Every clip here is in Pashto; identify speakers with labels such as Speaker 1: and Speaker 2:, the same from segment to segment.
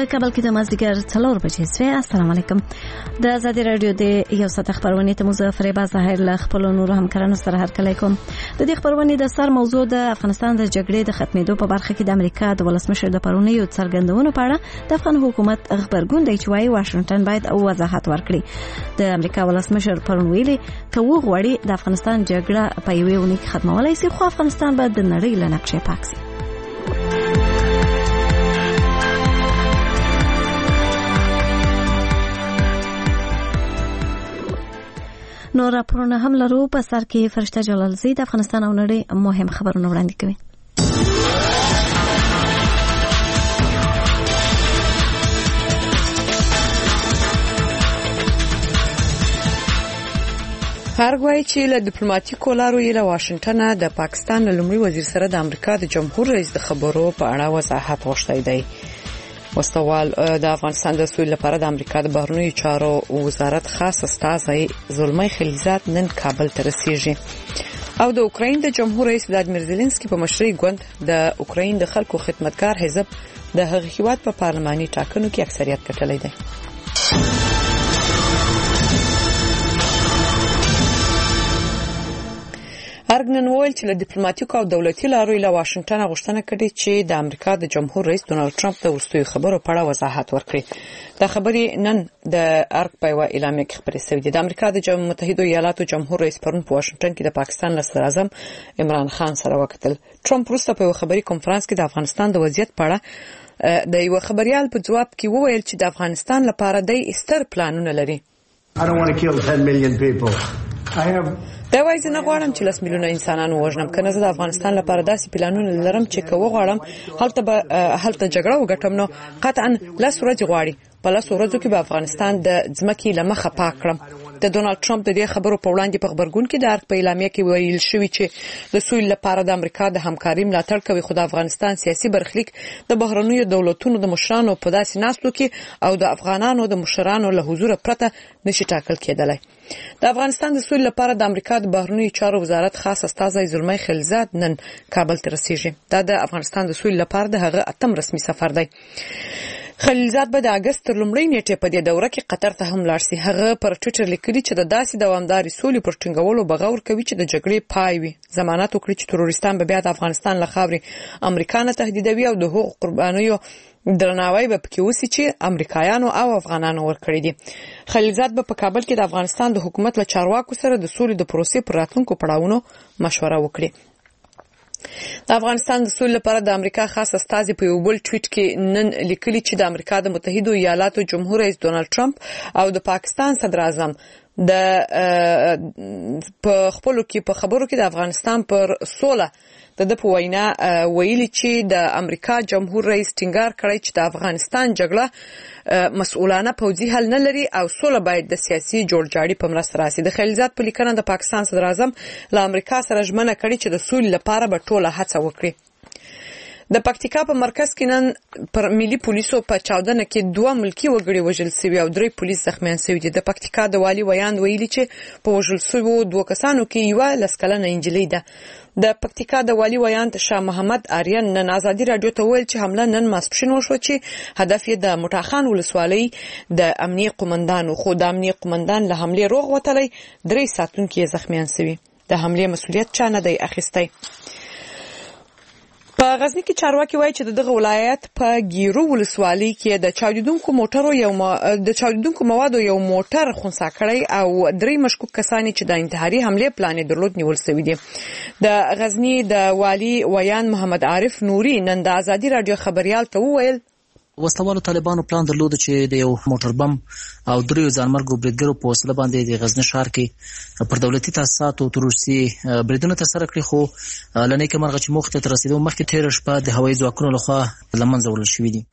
Speaker 1: په کابل کې د مازدیګر 4 بجې سوی. السلام علیکم. د ازادي رادیو د یو ساعت خبرونه ته مزفر با ظاهر له خپل نور همکارانو سره هرکلی کوم. د دې خبرونه د سر موضوع د افغانستان د جګړې د ختمېدو په برخه کې د امریکا د ولسمشر د پرونیو څرګندونو په اړه د افغان حکومت خبرګون دی چې وايي واشنگټن باید وضاحت ورکړي. د امریکا ولسمشر پرون ویلي ته وغواړي د افغانستان جګړه په یوې اونۍ کې ختمولای شي، خو افغانستان به د نړۍ له نقشې پاک شي. نو راپورونه هم لرو. په سر کې فرشته جلالزی د افغانستان او نړۍ مهم خبرونه وړاندې کوي.
Speaker 2: هرګوي چې له ډیپلوماټیکو لارو یې له واشنگټن د پاکستان لومړي وزیر سره د امریکا د جمهور رئیس د خبرو په اړه وضاحت غوښتی دی. وستوال د افغانستان د سولې لپاره د امریکا د بهرنیو چارو وزارت خاص استازی زلمی خلیلزاد نن کابل ته رسیږي او د اوکراین د جمهور رئیس ولادیمیر زيلنسکي په مشرۍ ګوند د اوکراین د خلکو خدمتګار حزب د هغه هیواد په پارلماني ټاکنو کې اکثریت ګټلی دی. ارګنن وویل چې له ډیپلوماټیکو او دولتي لارو له واشنگټن غوښتنه کړې چې د امریکا د جمهور رئیس ډونالد ټرمپ د وروستیو خبرو په اړه وضاحت ورکړي. دا خبرې نن د ارګ په اعلامیه کې خبرې شوې دي. د امریکا د متحده ایالاتو جمهور رئیس پرون په واشنگټن کې د پاکستان صدر اعظم عمران خان سره وکتل. ټرمپ وروسته په خبري کنفرانس کې د افغانستان د وضعیت په اړه د یو خبريال په جواب کې وویل چې د افغانستان لپاره د ستر پلانونه لري.
Speaker 3: I don't want to kill 10 million people.
Speaker 2: دا وایي زه نه غواړم چې 10 میلیونه انسانان وژنم، کنه زه د افغانستان لپاره داسې پلانونه لرم چې که وغواړم هلته جګړه وګټم نو قطعا 10 ورځې غواړي. په 10 ورځو کې به افغانستان د ځمکې لمخه پاک کړم. د ډونالد ټرمپ د دې خبرو په وړاندې په خبرګون کې د ارګ په اعلامیه کې ویل شوی چې د سولې لپاره د امریکا د همکارۍ ملاتړ کوي، خو د افغانستان سیاسي برخلیک د بهرنیو دولتونو د مشرانو په داسې ناستو کې او د افغانانو د مشرانو له حضور پرته نشي ټاکل کېدلی. د افغانستان د سولې لپاره د امریکا د بهرنیو چارو وزارت خاص استازی زلمی خلیلزاد نن کابل ته رسیږي. دا د افغانستان د سولې لپاره د هغه 8م رسمي سفر دی. خلیلزاد به د اگست تر لومړۍ نیټې په دې دوره کې قطر ته هم لاړ شي. هغه پر ټویټر لیکلي چې د داسې دوامداري سولې پر ټینګولو بغور کوي چې د جګړې پای وي. ضمانت وکړي چې تروریستان به بیا د افغانستان له خاورې امریکا نه تهدیدوي او د حقوق قربانیو درناوی به پکې وسی چې امریکایانو او افغانانو ورکړي دي. خلیلزاد به په کابل کې د افغانستان د حکومت له چارواکو سره د سولې د پروسې پر راتلونکو پړاوونو مشوره وکړي. د افغانستان د سولې لپاره د امریکا خاص استازي په یو بل ټویټ کې نن لیکلي چې د امریکا د متحده ایالاتو جمهور رئیس ډونالد ټرمپ او د پاکستان صدر اعظم د په خپلو کې په خبرو کې د افغانستان پر سوله د په وینا ویلي چې د امریکا جمهور رئیس ټینګار کړی چې د افغانستان جګړه مسؤلانه پوځي حل نه لري او سوله باید د سیاسي جوړجاړي په مرسته راسي. د خلیلزاد په لیکنه د پاکستان صدر اعظم له امریکا سره ژمنه کړې چې د سولې لپاره به ټوله هڅه وکړي. د پکتیکا په مرکز کې نن پر ملي پولیسو په چاودنه کې 2 ملکی وګړي وژل شوي او 3 پولیس زخمیان شوي دي. د پکتیکا د والي ویاند ویلي چې په وژل شویو 2 کسانو کې یو 10 کلنه انجلۍ ده. د پکتیکا د والي ویاند شاه محمد آریان نن ازادي رادیو ته ویل چې حمله نن ماسپښین وشو چې هدف یې د موټاخان ولسوالۍ د امنیه قومندانو، خو د امنیه قومندان له حمله روغ وتلی، 3 ساتونکي زخمیان شوي. د حمله مسؤلیت چا نه دی اخیستی. په غزنی کې چارواکي وایي چې دغه ولایت په ګیرو ولسوالۍ کې د چاودیدونکو موادو یو موټر خنثی کړی او 3 مشکوک کسان چې د انتحاري حمله پلان درلود نیول شوی دي. د غزنی د والی ویان محمد عارف نوري نن د ازادي رادیو خبريال ته وویل
Speaker 4: وسلوالو طالبانو پلان درلود چې د یو موټر بم او 3 ځانمرګو بریدګرو په وسیله باندې د غزنی ښار کې پر دولتي تاسیساتو تروریستي بریدونه ترسره کړي، خو لنې کمرغه چې مخ ته رسیدو مخکې تیر شپه د هوایي ځواکونو لخوا لمنځه وړل شوې دي.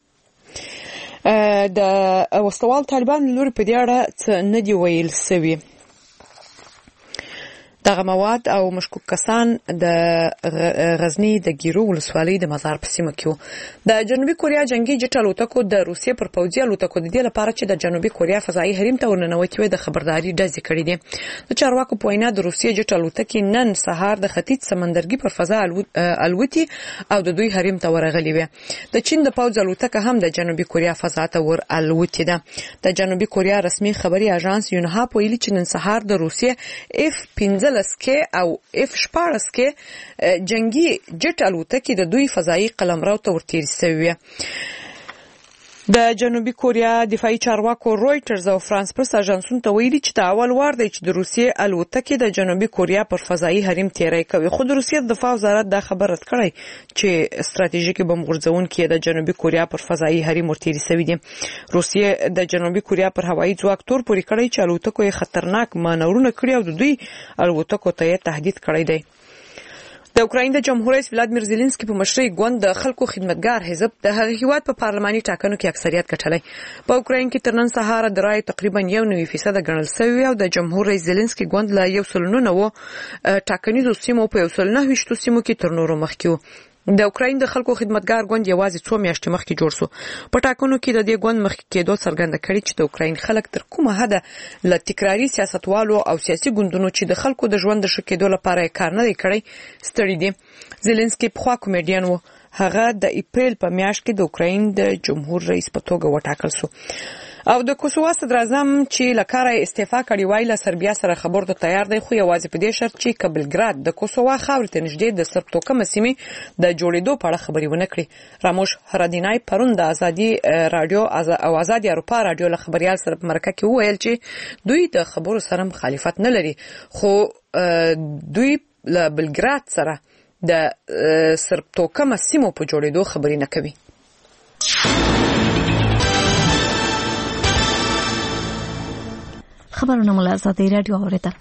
Speaker 2: د وسلوال طالبان لوري په دې اړه څه نه دی ویل شوی. د دغه مواد او مشکوک کسان د غزنی د ګیرو ولسوالۍ د مزار په سیمه کې وو. د جنوبي کوریا جنگي جټ الوتکو د روسیې پر پوځي الوتکو د دې لپاره چې د جنوبي کوریا فضایي حریم ته ورننوتي د خبرداري ډزې کړې دي. د چارواکو په وینا د روسیې جټ الوتکې نن سهار د ختیځ سمندرګي پر فضا الوتي او د دوی حریم ته ورغلي وي. د چین د پوځ الوتکه هم د جنوبي کوریا فضا ته ور الوتي ده. د جنوبي کوریا رسمي خبري اژانس یونهاپ ویلي چې نن سهار د روسیې F-15 او F-14 جنگي جټ الوتکې د دوی فضایي قلمرو ته ورتېري شوې. د جنوبي کوریا دفاعي چارواکو رويټرز او فرانس پرس اژانسونو ته ویلي چې د اول وار دی چې د روسیې الوتکې د جنوبي کوریا پر فضایي حریم تیری کوي. خو د روسیې دفاع وزارت دا خبر رد کړی چې ستراتیژیکي بم غورځونکي د جنوبي کوریا پر فضایي حریم ورتېري شوي دي. روسیې د جنوبي کوریا پر هوایي ځواک تور پورې کړی چې الوتکو یې خطرناک مانورونه کړي او د دوی الوتکو ته یې تهدید کړی دی. د اوکراین د جمهور رئیس ولادیمیر زيلنسکي په مشرۍ ګوند د خلکو خدمتګار حزب د هغه هیواد په پارلماني ټاکنو کې اکثریت ګټلی. په اوکراین کې تر نن سهار د رای تقریبا 1.9% ګڼل شوی او د جمهور رئیس زيلنسکي ګوند له 109 ټاکنیزو سیمو په 109 سیمو کې تر نورو مخکې و. د اوکراین د خلکو خدمتګار ګوند یوازې 2 میاشتې مخکې جوړ شو. په ټاکنو کې د دې ګوند مخکې کېدو څرګنده کړې چې د اوکراین خلک تر کومه حده له تکراري سیاستوالو او سیاسي ګوندونو چې د خلکو د ژوند د ښه کېدو لپاره کار نه دی کړی ستړي دي. زيلنسکي پخوا کمیډین و. هغه د اپریل په میاشت کې د اوکراین د جمهور رئیس په توګه وټاکل شو. او د کوسووا صدر اعظم چې لکاره استعفا کړی وای له سربیا سره خبرو ته تیار دی، خو یوازې په دې شرط چې بلګراد د کوسووا خاورې ته نږدې د سرب توکمه سیمې د جوړېدو په اړه خبرې ونه کړي. راموش هرادینای پرون د ازادي رادیو او ازادي اروپا رادیو له خبريال سره په مرکه کې وویل چې دوی د خبرو سره مخالفت نه لري، خو دوی له بلګراد سره د سرب توکمه سیمو په جوړېدو خبرې نه کوي.
Speaker 1: خبرونه مو له ازادي رادیو اوریدل.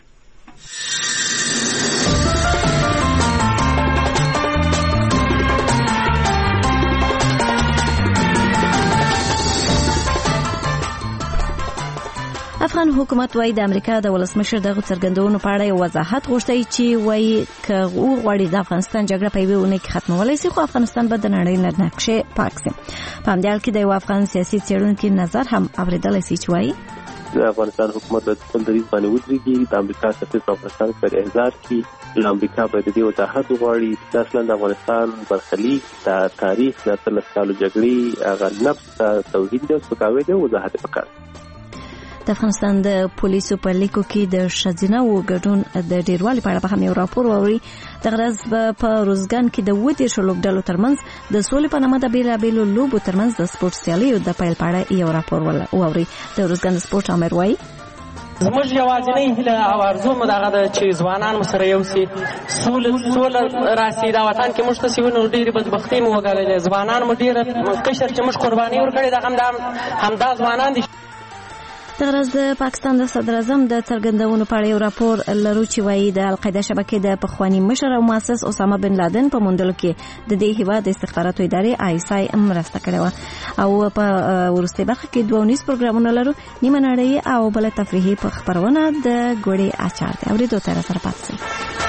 Speaker 1: افغان حکومت وايي د امریکا د ولسمشر دغه څرګندونو په اړه وضاحت غوښتي چې وايي ک غوړي د افغانستان جګړه په یوه ونې کې ختمولای شي، خو افغانستان به د نړۍ نه نقشه پاک شي. په همدې حال کې د یو افغان سیاسي څېړونکو نظر هم اوریدل شي چې وايي
Speaker 5: د افغانستان حکومت د خپل دریځ باندې ودرېږي. د امریکا سفیر په افغانستان کې احضار کړي. امریکا باید د وضاحت وغواړي چې اصلا د افغانستان برخلیک د تاریخ د 13 کالو جګړې هغه نفس توحید د سپکاوي د وضاحت وکړ.
Speaker 1: د افغانستان د پولیسو په لیکو کې د ښځینه وګړو د ډیروالي په اړه هم یو راپور ووري. د غرض په روزګان کې د ودې شلوکډلو ترمنځ د سولې په نامه د بیلابیلو لوبو ترمنځ د سپورت سیالیو د پیل په اړه یو راپور ووري. د روزګان د سپورت امر وایي
Speaker 6: زموږ یوازینۍ هیله او ارزو مو دغه ده چې ځوانان مو سره یو سي، سوله راسي دا وطن کې موږ ته سیونو ډېرې بدبختۍ مو وګاللې. ځوانان مو ډېره کشر چې موږ قرباني ورکړې ده همدا ځوانان دي.
Speaker 1: د غرض د پاکستان د صدر اعظم د څرګندونو په اړه یو راپور لرو چې وایي د القاعده شبکې د پخوانی مشر او مؤسس اسامه بن لادن په موندلو کې د دې هیواد د استخباراتو ادارې ISI مرسته کړې وه. او په وروستۍ برخه کې 2 پروګرامونه لرو، نیمه نړۍ او بل تفریحي خبرونه د ګوړې اچار دی. اورېدو ته سره پاتې شئ.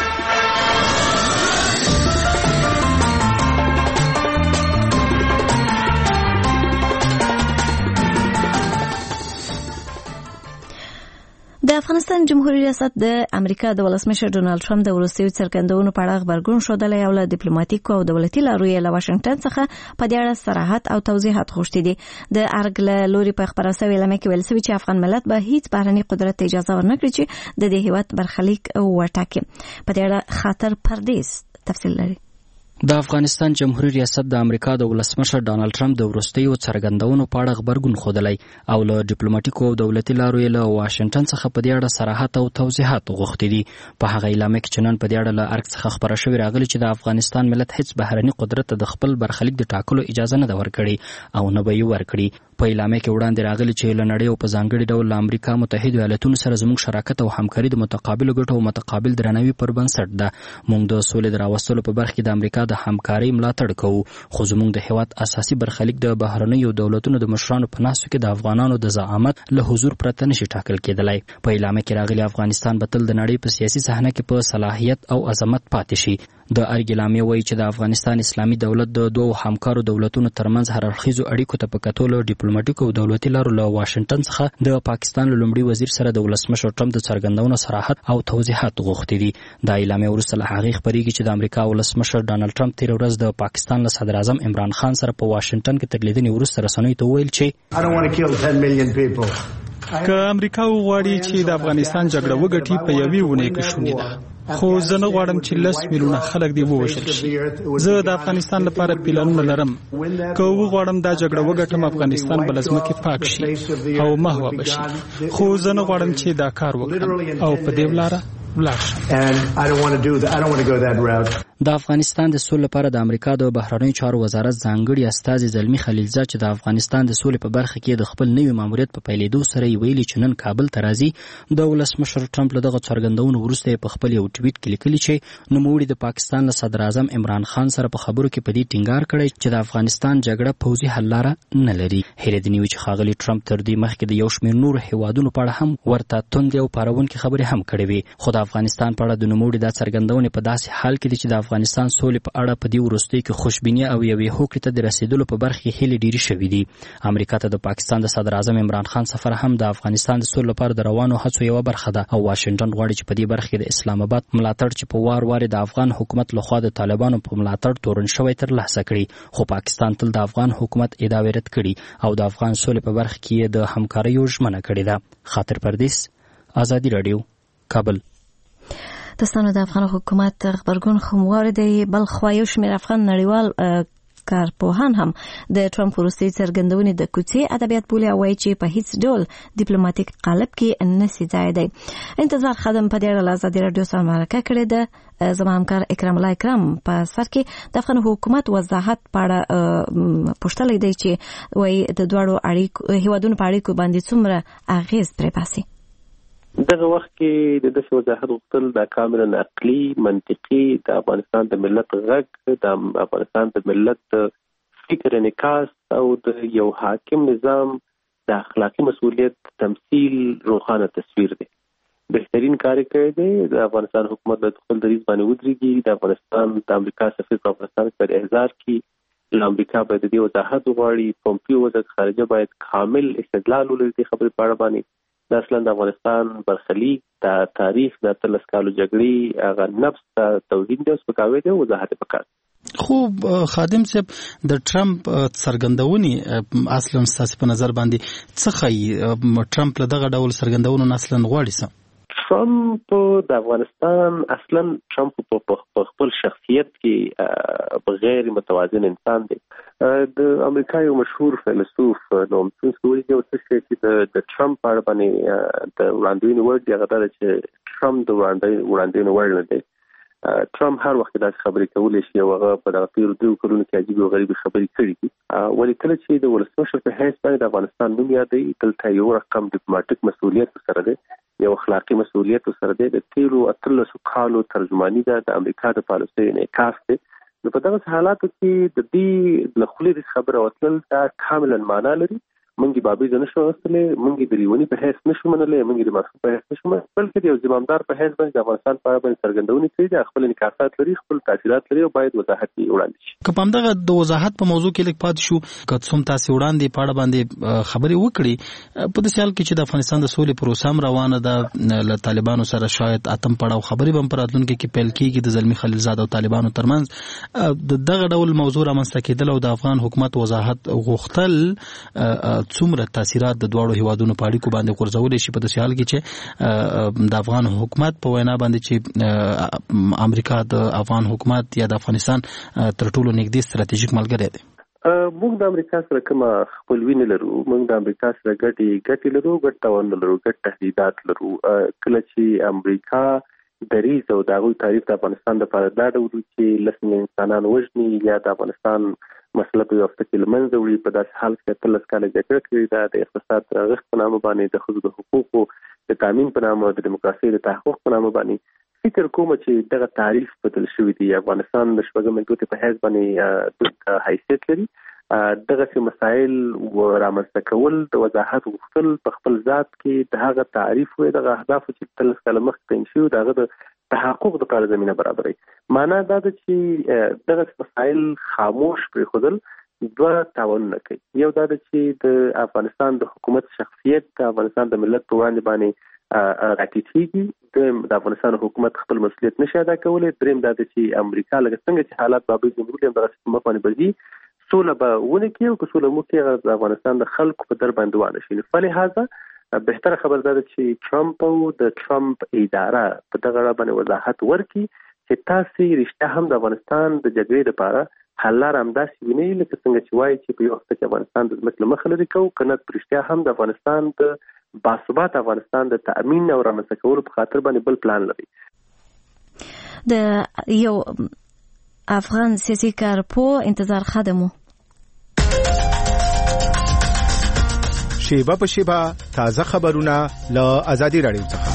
Speaker 1: د افغانستان جمهوریت ریاست د امریکا د ولسمشر ډونالد ټرمپ د وروستیو څرګندونو په اړه خبرګون ښودلی او له ډیپلوماټیکو او دولتي لارو یې له واشنګټن څخه په دې اړه صراحت او توضیحات غوښتي دي. د ارګ له لوري په خبره شوې اعلامیه کې ویل شوي چې افغان ملت به هیڅ بهرني قدرت ته اجازه ورنکړي چې د دې هیواد برخلیک وټاکي. په دې اړه خاطر پردیس تفصیل لري.
Speaker 7: د افغانستان جمهوریت ریاست د امریکا د ولسمشر ډانلډ ټرمپ د وروستیو څرګندونو په اړه خبرګون ښودلی او له ډیپلوماټیکو او دولتي لارو یې له واشنګټن څخه په دې اړه صراحت او توضیحات غوښتي دي. په هغه اعلامیه کې چې نن په دې اړه له ارګ څخه خبره شوې راغلي چې د افغانستان ملت هیڅ بهرني قدرت ته د خپل برخلیک د ټاکلو اجازه نه ده ورکړې او نه به یې ورکړي. په اعلامیه کې وړاندې راغلي چې له نړۍ او په ځانګړي ډول له امریکا متحده ایالاتونو سره زموږ شراکت او همکاري د متقابلو ګټو او متقابل درناوي پر بنسټ ده. موږ د سولې د راوستلو په برخه کې د امریکا د همکارۍ ملاتړ کوو، خو زموږ د هیواد اساسي برخلیک د بهرنیو دولتونو د مشرانو په ناستو کې د افغانانو د زعامت له حضور پرته نشي ټاکل کېدلی. په اعلامیه کې راغلي افغانستان به تل د نړۍ په سیاسي صحنه کې په صلاحیت او عظمت پاتې شي. د ارګ اعلامیه وایي چې د افغانستان اسلامي دولت د دوو همکارو دولتونو ترمنځ هررخیزو اړیکو ته په کتو له ډیپلوماټیکو او دولتي لارو له واشنګټن څخه د پاکستان له لومړي وزیر سره د ولسمشر ټرمپ د څرګندونو صراحت او توضیحات غوښتي دي. دا اعلامیه وروسته له هغې خپرېږي چې د امریکا ولسمشر ډانلډ ټرمپ تېره ورځ د پاکستان له صدر اعظم عمران خان سره په واشنګټن کې تر لیدنې وروسته رسنیو ته وویل چې
Speaker 8: که امریکا وغواړي چې د افغانستان جګړه وګټي په یوې اونۍ کې شونې ده، خو زه نه غواړم چې 10 میلیونه خلک دې ووژل شي. زه د افغانستان لپاره پلانونه لرم. که وغواړم دا جګړه وګټم، افغانستان به له ځمکې پاک شي او محوه به شي، خو زه نه غواړم چې دا کار وکړم او په دې لاره ولاړ شم.
Speaker 7: د افغانستان د سولې لپاره د امریکا د بهرنیو چارو وزارت ځانګړي استازي زلمی خلیلزاد چې د افغانستان د سولې په برخه کې د خپل نوي ماموریت په پیلېدو سره ویلي چې نن کابل ته راځي. د ولسمشر ټرمپ له دغه څرګندونو وروسته په خپل یو ټویټ کې لیکلي چې نوموړي د پاکستان له صدر اعظم عمران خان سره په خبرو کې په دې ټینګار کړی چې د افغانستان جګړه پوځي حل لاره نه لري. هیرېدنې وي چې ښاغلي ټرمپ تر دې مخکې د یو شمېر نورو هیوادونو په اړه هم ورته توندې او پارونکې خبرې هم کړې وې، خو د افغانستان په اړه د نوموړي دا څرګندونې په داسې حال کې دي چې د افغانستان سولې په اړه په دې وروستیو کې خوشبیني او یوې هوکړې ته د رسیدلو په برخه کې هیلې ډېرې شوې دي. امریکا ته د پاکستان د صدر اعظم عمران خان سفر هم د افغانستان د سولې لپاره د روانو هڅو یوه برخه ده او واشنګټن غواړي چې په دې برخه کې د اسلام آباد ملاتړ چې په وار وار د افغان حکومت لخوا د طالبانو په ملاتړ تورن شوی ترلاسه کړي، خو پاکستان تل د افغان حکومت ادعاوې رد کړي او د افغان سولې په برخه کې د همکاریو ژمنه کړې ده. خاطر پردیس، آزادي راډیو، کابل.
Speaker 1: د افغان حکومت غبرګون خموار دی. بل خو یو شمېر افغان نړیوال کارپوهان هم د ټرمپ وروستۍ څرګندونې د کوڅې ادبیات بولي او وایي چې په هیڅ ډول ډیپلوماټیک قالب کې نشي ځای دی. انتظار خادم په دې اړه آزادي راډیو سره مرکه کړې ده. زما همکار اکرام الله اکرام په سر کې د افغان حکومت وضاحت په اړه پوښتلی دی چې وایي د دواړو هیوادونو په اړیکو باندې څومره اغیز پرې باسي.
Speaker 5: دغه وخت کې د داسې وضاحت غوښتل د کاملا عقلي منطقي د افغانستان د ملت غږ، د افغانستان د ملت فکر انعکاس او د یو حاکم نظام د اخلاقي مسؤلیت تمثیل روښانه تصویر دی. بهترین کار کوي دی. د افغانستان حکومت باید خپل دریځ باندې ودرېږي. د افغانستان د امریکا سفیر په افغانستان کې پر احضار کې له امریکا باید د دې وضاحت وغواړي. پومپیو وزیر خارجه باید کامل استدلال ولري د خبرې په اړه باندې. د اصلا د افغانستان برخلیک، د تاریخ، د 13 کالو جګړې هغه نفس ته توهین دی او سپکاوی دی. وضاحت پکار.
Speaker 8: خو خادم صاحب د ټرمپ څرګندونې اصلا ستاسو په نظر باندې څه ښایي؟ ټرمپ له دغه ډول څرګندونو اصلا غواړي څه؟
Speaker 5: ټرمپ د افغانستان اصلا ټرمپ په خپل شخصیت کې غیر متوازن انسان دی. د امریکا یو مشهور فیلسوف نوم چومسکي وایي چې د ټرمپ په اړه باندې د وړاندوینې وړ دی هغه دا چې ټرمپ د وړاندوینې وړ نه دی. ټرمپ هر وخت داسې خبرې کولی شي او هغه په دغه تېرو 2 کلونو کې عجیبې او غریبې خبرې کړي دي. ولې کله چې د ولسمشر په حیث باندې د افغانستان نوم یادوي، دلته یو رقم ډیپلوماټیک مسؤلیت سره دی، یو اخلاقي مسؤلیت سره دی. د تېرو 13 کالو ترجماني ده د امریکا د پالیسۍ انعکاس دی. نو په دغه حالاتو کې د دې له خولې د خبره وتل دا کاملا معنا لري. موږ بابي نه شو غوښتلې، موږ د ریونی په حیث نشو منلې، موږ د مارکو په حیث نشو منلې، بلکې یو ځمامدار په حیث باندې د افغانستان په اړه باندې څرګندونې کوي. د خپل انعکاسات لري، خپل تاثیرات لري او باید وضاحت وړاندې شي.
Speaker 8: که په همدغه د وضاحت په موضوع کې لیک پاتې شو، که څوم تاسو وړاندې په اړه باندې خبرې وکړي په دې حال کې چې د افغانستان د سولې پروسه هم روانه ده، له طالبانو سره شاید اتم پړاو خبرې هم پر راتلونکي کې پیل کېږي د زلمی خلیلزاد او طالبانو ترمنځ. دغه ډول موضوع رامنځته کېدل او د افغان حکومت وضاحت غوښتل څومره تاثیرات د دواړو هیوادونو په اړیکو باندې غورځولی شي په داسې حال کې چې د افغان حکومت په وینا باندې چې امریکا د افغان حکومت یا د افغانستان تر ټولو نږدې ستراتیژیک ملګری دی؟
Speaker 5: موږ د امریکا سره کومه خپلوي نه لرو. موږ د امریکا سره ګټې لرو، ګټ تاوان لرو، ګټ تهدیدات لرو. کله چې امریکا دریځ او د هغوی تعریف د افغانستان لپاره دا ډول چې 10 میلیون انسانان وژني یا د افغانستان مسله په یو هفته کې له منځه وړي. په داسې حال کې 13 کاله جګړه کړې ده، د اقتصاد د رغښت په نامه باندې، د ښځو د حقوقو د تامین په نامه، د دیموکراسۍ د تحقق په نامه باندې. فکر کوم چې دغه تعریف بدل شوی دی. افغانستان د شپږمې ګوتې په حیث باندې حیثیت لري. دغه مسایل رامنځته کول، د وضاحت غوښتل په خپل ذات کې د هغه تعریف او دغه اهداف چې 13 کاله مخکې تعین شوي دغه د تحقق لپاره زمينه برابري. معنا دا ده چې دغه مسایل خاموش پرېښودل دوه تاوانونه کوي. یو دا ده چې د افغانستان د حکومت شخصیت د افغانستان د ملت په وړاندې باندې راټیټېږي. د افغانستان حکومت خپل مسؤلیت نشي ادا کولی. دریم دا ده چې امریکا لکه څنګه چې حالات بابي جمهور هم دغه په مخ باندې بځي، سوله به ونه کړي او که سوله مو کې د افغانستان د خلکو په در باندې وانه شي. فلهذا بهتره خبر ده چې ټرمپ او د ټرمپ اداره په دغه اړه باندې وضاحت ورکړي چې تاسو رښتیا هم د افغانستان د جګړې لپاره حل لار همداسې وینئ لکه څنګه چې وایي چې په یو وخت کې افغانستان د ځمکې له مخې لرې کوو، که نه رښتیا هم د افغانستان د باثبات افغانستان د تأمین او رامنځته کولو په خاطر باندې بل پلان لري.
Speaker 1: د یو افغان سیاسي کارپوه انتظار خادمو
Speaker 9: شیبه په شیبه تازه خبرونه له ازادي رادیو څخه.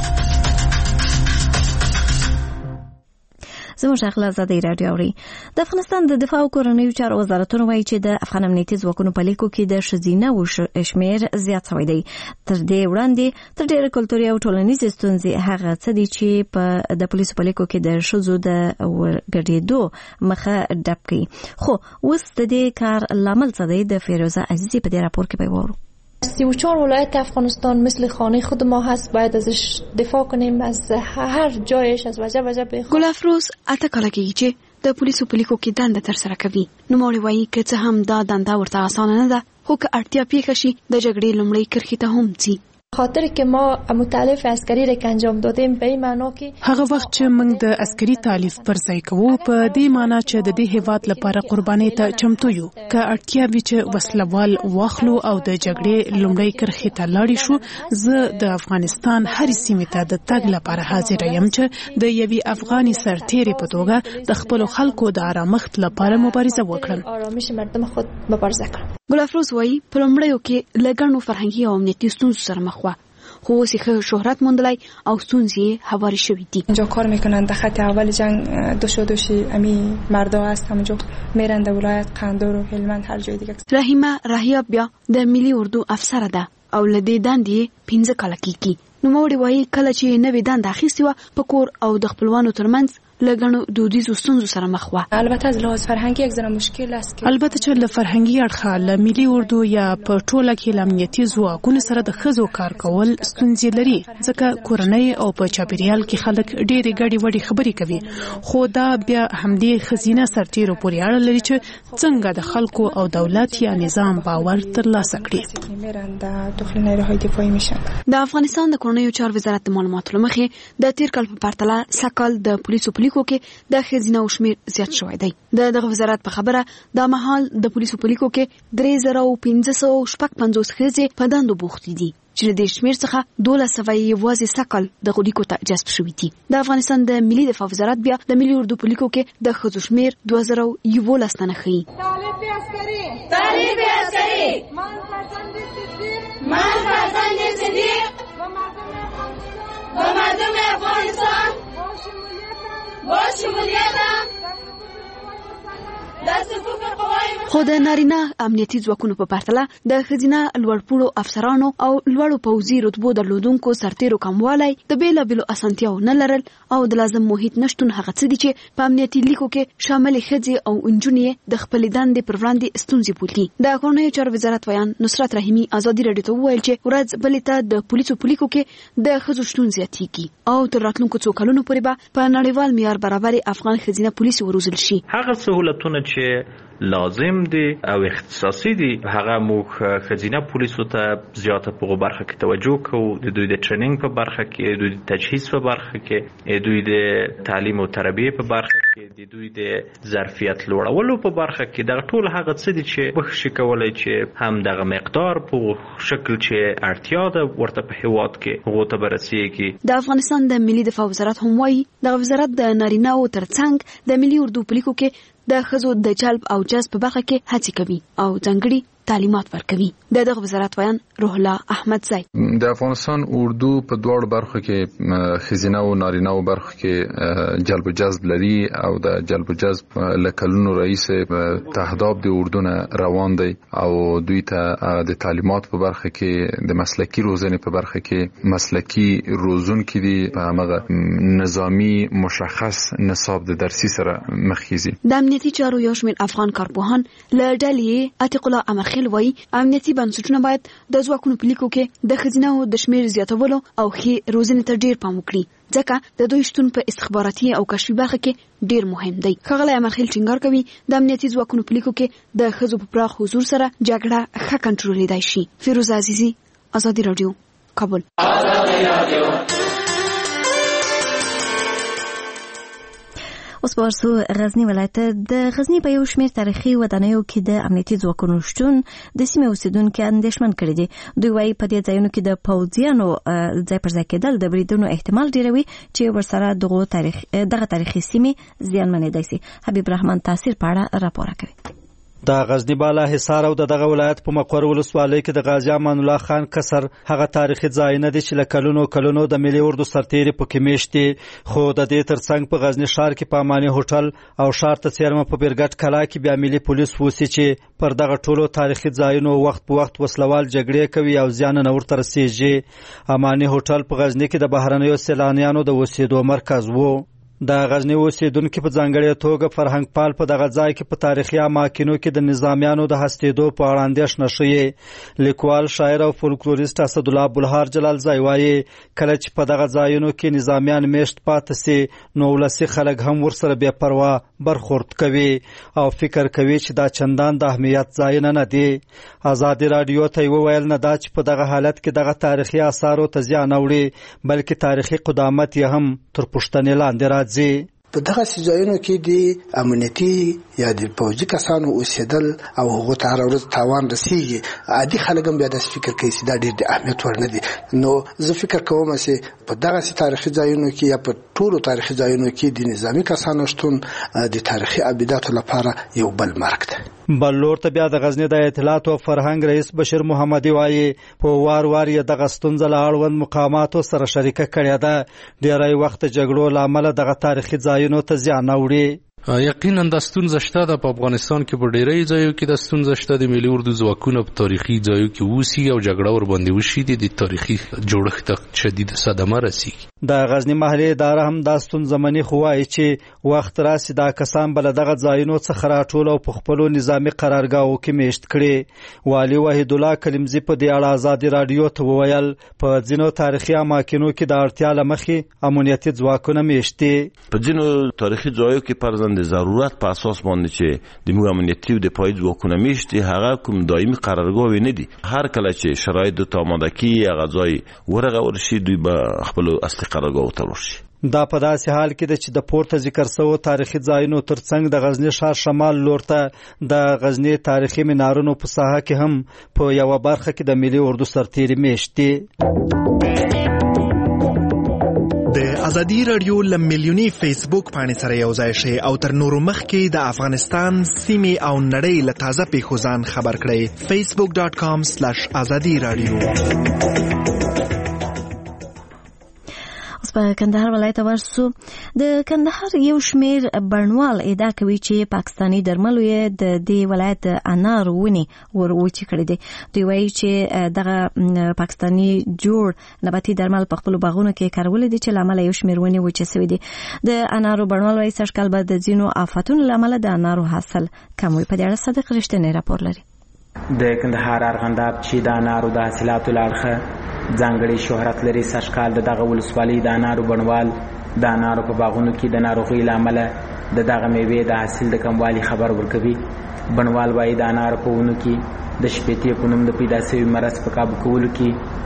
Speaker 1: زموږ اخلاص ازادي رادیو اوري. د افغانستان د دفاع او کورنیو چارو وزارتونه وایي چې د افغان امنیتي ځواکونو په لیکو کې د ښځینه شمیر زیات شوی دی. تر دې وړاندې تر ډېره کلتوري او ټولنیزې ستونزې هغه څه دي چې په د پولیسو په لیکو کې د ښځو د ګډېدو مخه ډب کوي. خو اوس د دې کار لامل څه دی؟ د فیروزه عزیزی په دې راپور کې بیانوي.
Speaker 10: 34 ولایت افغانستان مثل خانه خود ما هست، باید ازش دفاع کنیم، از هر جایش از وجه بخواه.
Speaker 11: ګل افروز اته کاله کېږي چې د پولیسو په لیکو کې دنده ترسره کوي. نوموړی وایي که څه هم دا دنده ورته اسانه نه ده، خو که اړتیا پیښه شي د جګړې لومړۍ کرښې ته هم ځي.
Speaker 10: خاطر که ما متعلف عسکری را انجام دادیم به این معنا که
Speaker 12: هغه وخت چې موږ د عسکري تالیف پر ځای کوو په دې معنا چې د دې هیواد لپاره قرباني ته چمتو یو. که اړتیا وي چې وسلوال واخلو او د جګړې لومړۍ کرښې ته لاړ شو، زه د افغانستان هر سیمې ته د تګ لپاره حاضر یم چې د یوې افغاني سرتېرې په توګه د خپل خلکو د آرامښت لپاره مبارزه وکړم.
Speaker 10: آرامش مردم خود مبارزه کړم.
Speaker 11: ګل افروز وایي په لومړیو کې له ګڼو فرهنګي او امنیتي ستونزو سره مخ وه، خو اوس یې ښه شهرت موندلی او ستونزې یې هوارې شوي دي.
Speaker 13: اینجا کار میکنن، در خط اول جنگ دوشی امی مردا هست، همونجا میرن در ولایت قندور و هلمند هر جای دیگه.
Speaker 11: رحیمه رحیاب بیا د ملي اردو افسره ده او له دې دندې 15 کاله کېږي. نوموړی وایي کله چې نوې دنده اخیستې وه په کور او د خپلوانو ترمنځ له ګڼو دودیزو ستونزو سره مخ وه.
Speaker 13: البته از لحاظ فرهنګي یک ذره مشکل است که
Speaker 12: البته چې له فرهنګي اړخه له ملي اردو یا په ټوله کې له امنیتي ځواکونو سره د ښځو کار کول ستونزې لري، ځکه کورنۍ او په چاپیریال کې خلک ډېرې ګډې وډې خبرې کوي. خو دا بیا همدې ښځینه سرتېرو پورې اړه لري چې څنګه د خلکو او دولت یا نظام باور ترلاسه کړي.
Speaker 11: د افغانستان د کورنیو چارو وزارت د معلوماتو له مخې د تیر کال په پرتله سږکال د پولیسو لیکو کې د ښځینه شمیر زیات شوی دی. دغه وزارت په خبره د مهال د پولیسو په لیکو کې 3556 ښځې په دندو بوختې دي چې د شمیر څخه 1200 یوازې سږکال د لیکو ته جذب شوي دي. د افغانستان د ملي دفاع وزارت بیا د ملي اردو په لیکو کې د ښځو شمیر 2011 تنه ښیي.
Speaker 14: طالب عسکري من فرزند صدیق و مردم افغانستان با شمولیتم
Speaker 11: خو د نارینه امنیتي ځواکونو په پرتله د ښځینه لوړپوړو افسرانو او لوړو پوځي رتبو درلودونکو سرتېرو کموالی د بېلابېلو اسانتیاو نه لرل او د لازم محیط نشتون هغه څه دي چې په امنیتي لیکو کې شاملې ښځې او نجونې د خپلې دندې پر وړاندې ستونزې بولي. د کورنیو چارو وزارت ویان نصرت رحیمي ازادي راډیو ته وویل چې ورځ بلې ته د پولیسو په لیکو کې د ښځو شتون زیاتېږي او تر راتلونکو څو کلونو پورې به په نړیوال معیار برابرې افغان ښځینه پولیس وروزل شي.
Speaker 15: هغه سهولتونه چې لازم دي او اختصاصي دي هغه موږ ښځینه پولیسو ته زیاته په برخه کې توجه کوو، د دوی د ټریننګ په برخه کې، د دوی د تجهیز په برخه کې، د دوی د تعلیم او تربیه په برخه کې. د دوی د ظرفیت لوړولو په برخه کې د ټول هغه څه دي چې بخښي کولای چې هم دغه مقدار په شکل چې اړتیا ده ورته په هیواد کې هغه ته برسېږي.
Speaker 11: د افغانستان د ملي دفاع وزارت هم وایي د وزارت د نارینه‌و ترڅنګ د ملي اردو پلیکو کې د ښځو د جلب او جذب په برخه کې هڅې کوي او ځانګړي تعلیمات ورکوي. دغه وزارت بیان روح الله احمد زئی.
Speaker 16: د افغانستان اردو په دوړ برخه کې خزینه او نارینه او برخه کې جلب و جذب لري او د جلب و جذب لکلونو رئیس تهداب د اردو نه روان دی او دوی ته د تعلیمات په برخه کې د مسلکی روزنې په برخه کې مسلکی روزونکي دي په هغه نظامی مشخص نصاب د درسي سره مخکېږي.
Speaker 11: د امنیتي چارو یو شمېر افغان کارپوهان له ډلې عتیق الله امرخیل وایي امنیتي بنسټونه باید د ځواکونو په لیکو کې د ښځینه‌و د شمېر زیاتولو او ښې روزنې ته ډېر پام وکړي ځکه د دوی شتون په استخباراتي او کشفي برخه کې ډېر مهم دی. ښاغلی امرخیل ټینګار کوي د امنیتي ځواکونو په لیکو کې د ښځو په پراخ حضور سره جګړه ښه کنټرولېدای شي. فیروزه عزیزي، ازادي راډیو، کابل.
Speaker 1: اوس په ورسو غزنی ولایت د غزنی په یو شمېر تاریخي ودانیو کې د امنیتي ځواکونو شتون د سیمې اوسیدونکو اندېښمن کړي دي. دوی وايي په دې ځایونو کې د پوځیانو ځای پر ځای کېدل د بریدونو احتمال ډیروي چې ورسره دغه تاریخي سیمې زیانمنېدای شي. حبیب رحمان تاثیر په اړه راپور کوي.
Speaker 17: د غزنی بالا حصار او دغه ولایت په مقر ولسوالۍ کې د غازی امان الله خان قصر هغه تاریخي ځای نه دی چې له کلونو د ملي اردو سرتیري پکې میشتي، خو د دې ترڅنګ په غزنی ښار کې په اماني هوټل او ښار ته څیرمه په بیرګټ کلا کې بیا ملي پولیس وسی چې پر دغه ټولو تاریخي ځایونو وخت په وخت وسلوال جګړې کوي او زیان نه ورته رسیږي. اماني هوټل په غزنی کې د بهرنیو سیلانیانو د اوسېدو مرکز وو. د غزنی اوسیدونکو په ځانګړې توګه فرهنګ پال په دغه ځای کې په تاریخي اماکنو کې د نظامیانو د هستېدو په اړه اندېښنه شوې. لیکوال، شاعر او فولکلوریست اسد الله بلهار جلال زای وایي کله چې په دغه ځایونو کې نظامیان میشت پاتې سي نو ولسي خلک هم ورسره بې پروا برخورد کوي او فکر کوي چې دا چندان د اهمیت ځایونه نه دي. ازادي راډیو ته وویل نه دا چې په دغه حالت کې دغه تاریخي آثارو ته زیان اوړي بلکې تاریخي قدامت یې هم تر پوښتنې لاندې راځي.
Speaker 18: په دغه ځایونو کې د امنیتي یا د پوځي کسانو اوسېدل او هغه ته هر ورځ تاوان رسیږي. عادي خلک هم بیا داسې فکر کوي چې دا ډېر د اهمیت وړ نه دي. نو زه فکر کوم چې په دغه تاریخي ځایونو کې یا په ټولو تاریخي ځایونو کې د نظامی کسانو شتون د تاریخي ابداتو لپاره یو بل مرګ دی.
Speaker 17: بل لور ته بیا د غزنی د اطلاعات او فرهنګ رئیس بشیر محمدي وایي په وار یې دغه ستونزه له اړوند مقاماتو سره شریکه کړې ده. ډېری وخت جګړو له امله دغه تاریخي ځایونو ته زیان اوړي.
Speaker 19: یقینا د ستونزه شته ده په افغانستان کې په ډیری ځایو کې د ستونزه شته د ملي اردو ځواکونو په تاریخي ځایو کې وسی او جګړه ور باندې وشي د تاریخي جوړښت ته شدید صدمه رسیږي.
Speaker 17: د غزنی محلي اداره هم د ستونزه مني خو وايي چې وخت راسي دا کسان بل دغه ځایونو څخه راټول او په خپل نظامی قرارګاو کې میشت کړي. والي وحید الله کلمزي په دې اړه ازادي راډیو ته وویل په ځینو تاریخي اماکنو کې د اړتیا لمخې امنیتي ځواکونه میشتي.
Speaker 20: په ځینو تاریخي ځایو کې پرځن د ضرورت په اساس باندې چې د موږ امنیتي او دفاعي ځواکونه میشتي هغه کوم دایمي قرارګاوې نه دي. هر کله چې شرایط د آماده کیږي هغه ځای ورغول شي دوی به خپل اصلي قرارګاو ته ورشي.
Speaker 17: دا په داسې حال کې ده چې د پورته ذکر شوو تاریخي ځایونو ترڅنګ د غزنی ښار شمال لور ته د غزنی تاریخي منارونو په ساحه کې هم په یوه برخه کې د ملي اردو سرتیري میشتي.
Speaker 9: د ازادي راډیو لملیونی فیسبوک باندې سره یو ځای شي او تر نورو مخکې د افغانستان سیمې او نړۍ له تازه پیښو ځان خبر کړئ. facebook.com/azadi radio.
Speaker 1: په کندهار ولایت ورسو د کندهار یو شمیر بڼوال ادعا کوي چې پاکستانی درملو یې د دې ولایت انار ونی وچې کړي دي. دوی وایي چې دغه پاکستانی جوړ نباتي درمل په خپل باغونو کې کارول دي چې لامل یو شمیر ونی وچې شوی دي. د انارو بڼوال وایي سږکال به د ځینو آفتونو لامل د انارو حاصل کم وي. په دې اړه صادق رښتینی راپور لري.
Speaker 21: د کندهار ارغنداب چې د انارو د حاصلاتو لاړخه ځانګړي شهرت لري. سږکال دغه ولسوالۍ د انارو بڼوال د انارو په باغونو کې د ناروغۍ له امله دغه میوې د حاصل د کموالي خبر ورکوي. بڼوال وایي د انارو په ونو کې د شپېتې په نوم د پیدا شوي مرض په کابو کولو کې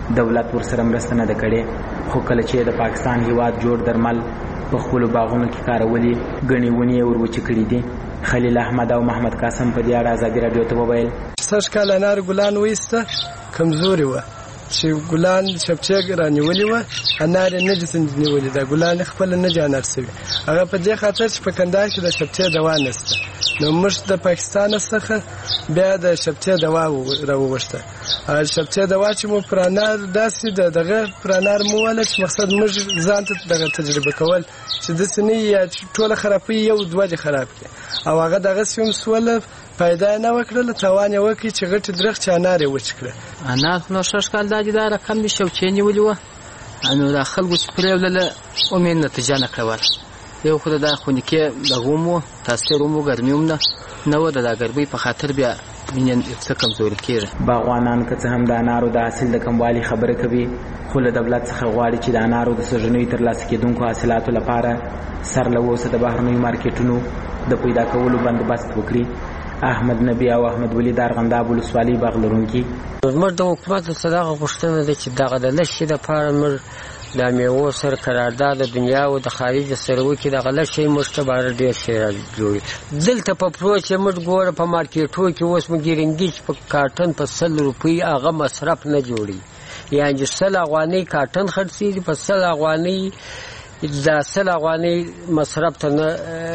Speaker 21: دولت ورسره مرسته نه ده کړې، خو کله چې د پاکستان هیواد جوړ درمل په خپلو باغونو کې کارولي، ګڼې ونې یې وروچې کړي دي. خلیل احمد او محمد قاسم په دې اړه ازادي راډیو ته وویل:
Speaker 3: سږ کال انار ګلان وایسته کمزوري وه چې ګلان شپچې رانیولي وه، انار یې نه دي نیولي، دا ګلان خپله نه دي انار سوي. هغه په دې خاطر چې په کندهار کې د شپچې دوا نشته، نو موږ د پاکستان څخه بیا د شپچې دوا راوغوښته. شپچې دوا چې مو پر انار داسې دغه پر انار مو وله چې مقصد موږ ځان ته دغه تجربه کول چې داسې نه یا ټوله خرابوي یو دوه دې خراب کړي، او هغه دغسې هم سوله پیدا نه وکړله، تاوان یې وکړي چې غټې درخت چې انار یې وچ کړه.
Speaker 22: انار نو شش کال دا دي دا رقم دي شوچې نیولي وه، نو دا خلکو چې پرېولله هم یې نتیجه نه کوله. یو خو دا خونیکې دغه هم و، تاثیر هم و، ګرمي هم نه وه، د دا ګرمۍ په خاطر بیا وینې څه کمزوري کېږي.
Speaker 21: باغوانان که څه هم د انارو د حاصل د کموالي خبره کوي، خو له دولت څخه غواړي چې د انارو د سږنیو ترلاسه کېدونکو حاصلاتو لپاره سر له اوسه د بهرنیو مارکیټونو د پیدا کولو بندوبست وکړي. احمد نبی او احمد ولی د ارغنداب ولسوالۍ باغ لرونکي:
Speaker 23: زموږ د حکومت څخه دغه غوښتنه ده چې دغه د لږ شي دپاره موږ د میوو سره قرارداد د دنیا او د خارج سره وکړي، دغه لږ شی موږ ته باید ډېر شی راجوړي. دلته په پروچ موږ ګوره په مارکیټو کې اوس موږ ګیرنګي په کارټن په 100 روپۍ هغه مصرف نه جوړي، یعنې 100 افغانۍ کارټن خرڅېږي، په 100 افغانۍ د 100 افغانۍ مصرف ته نه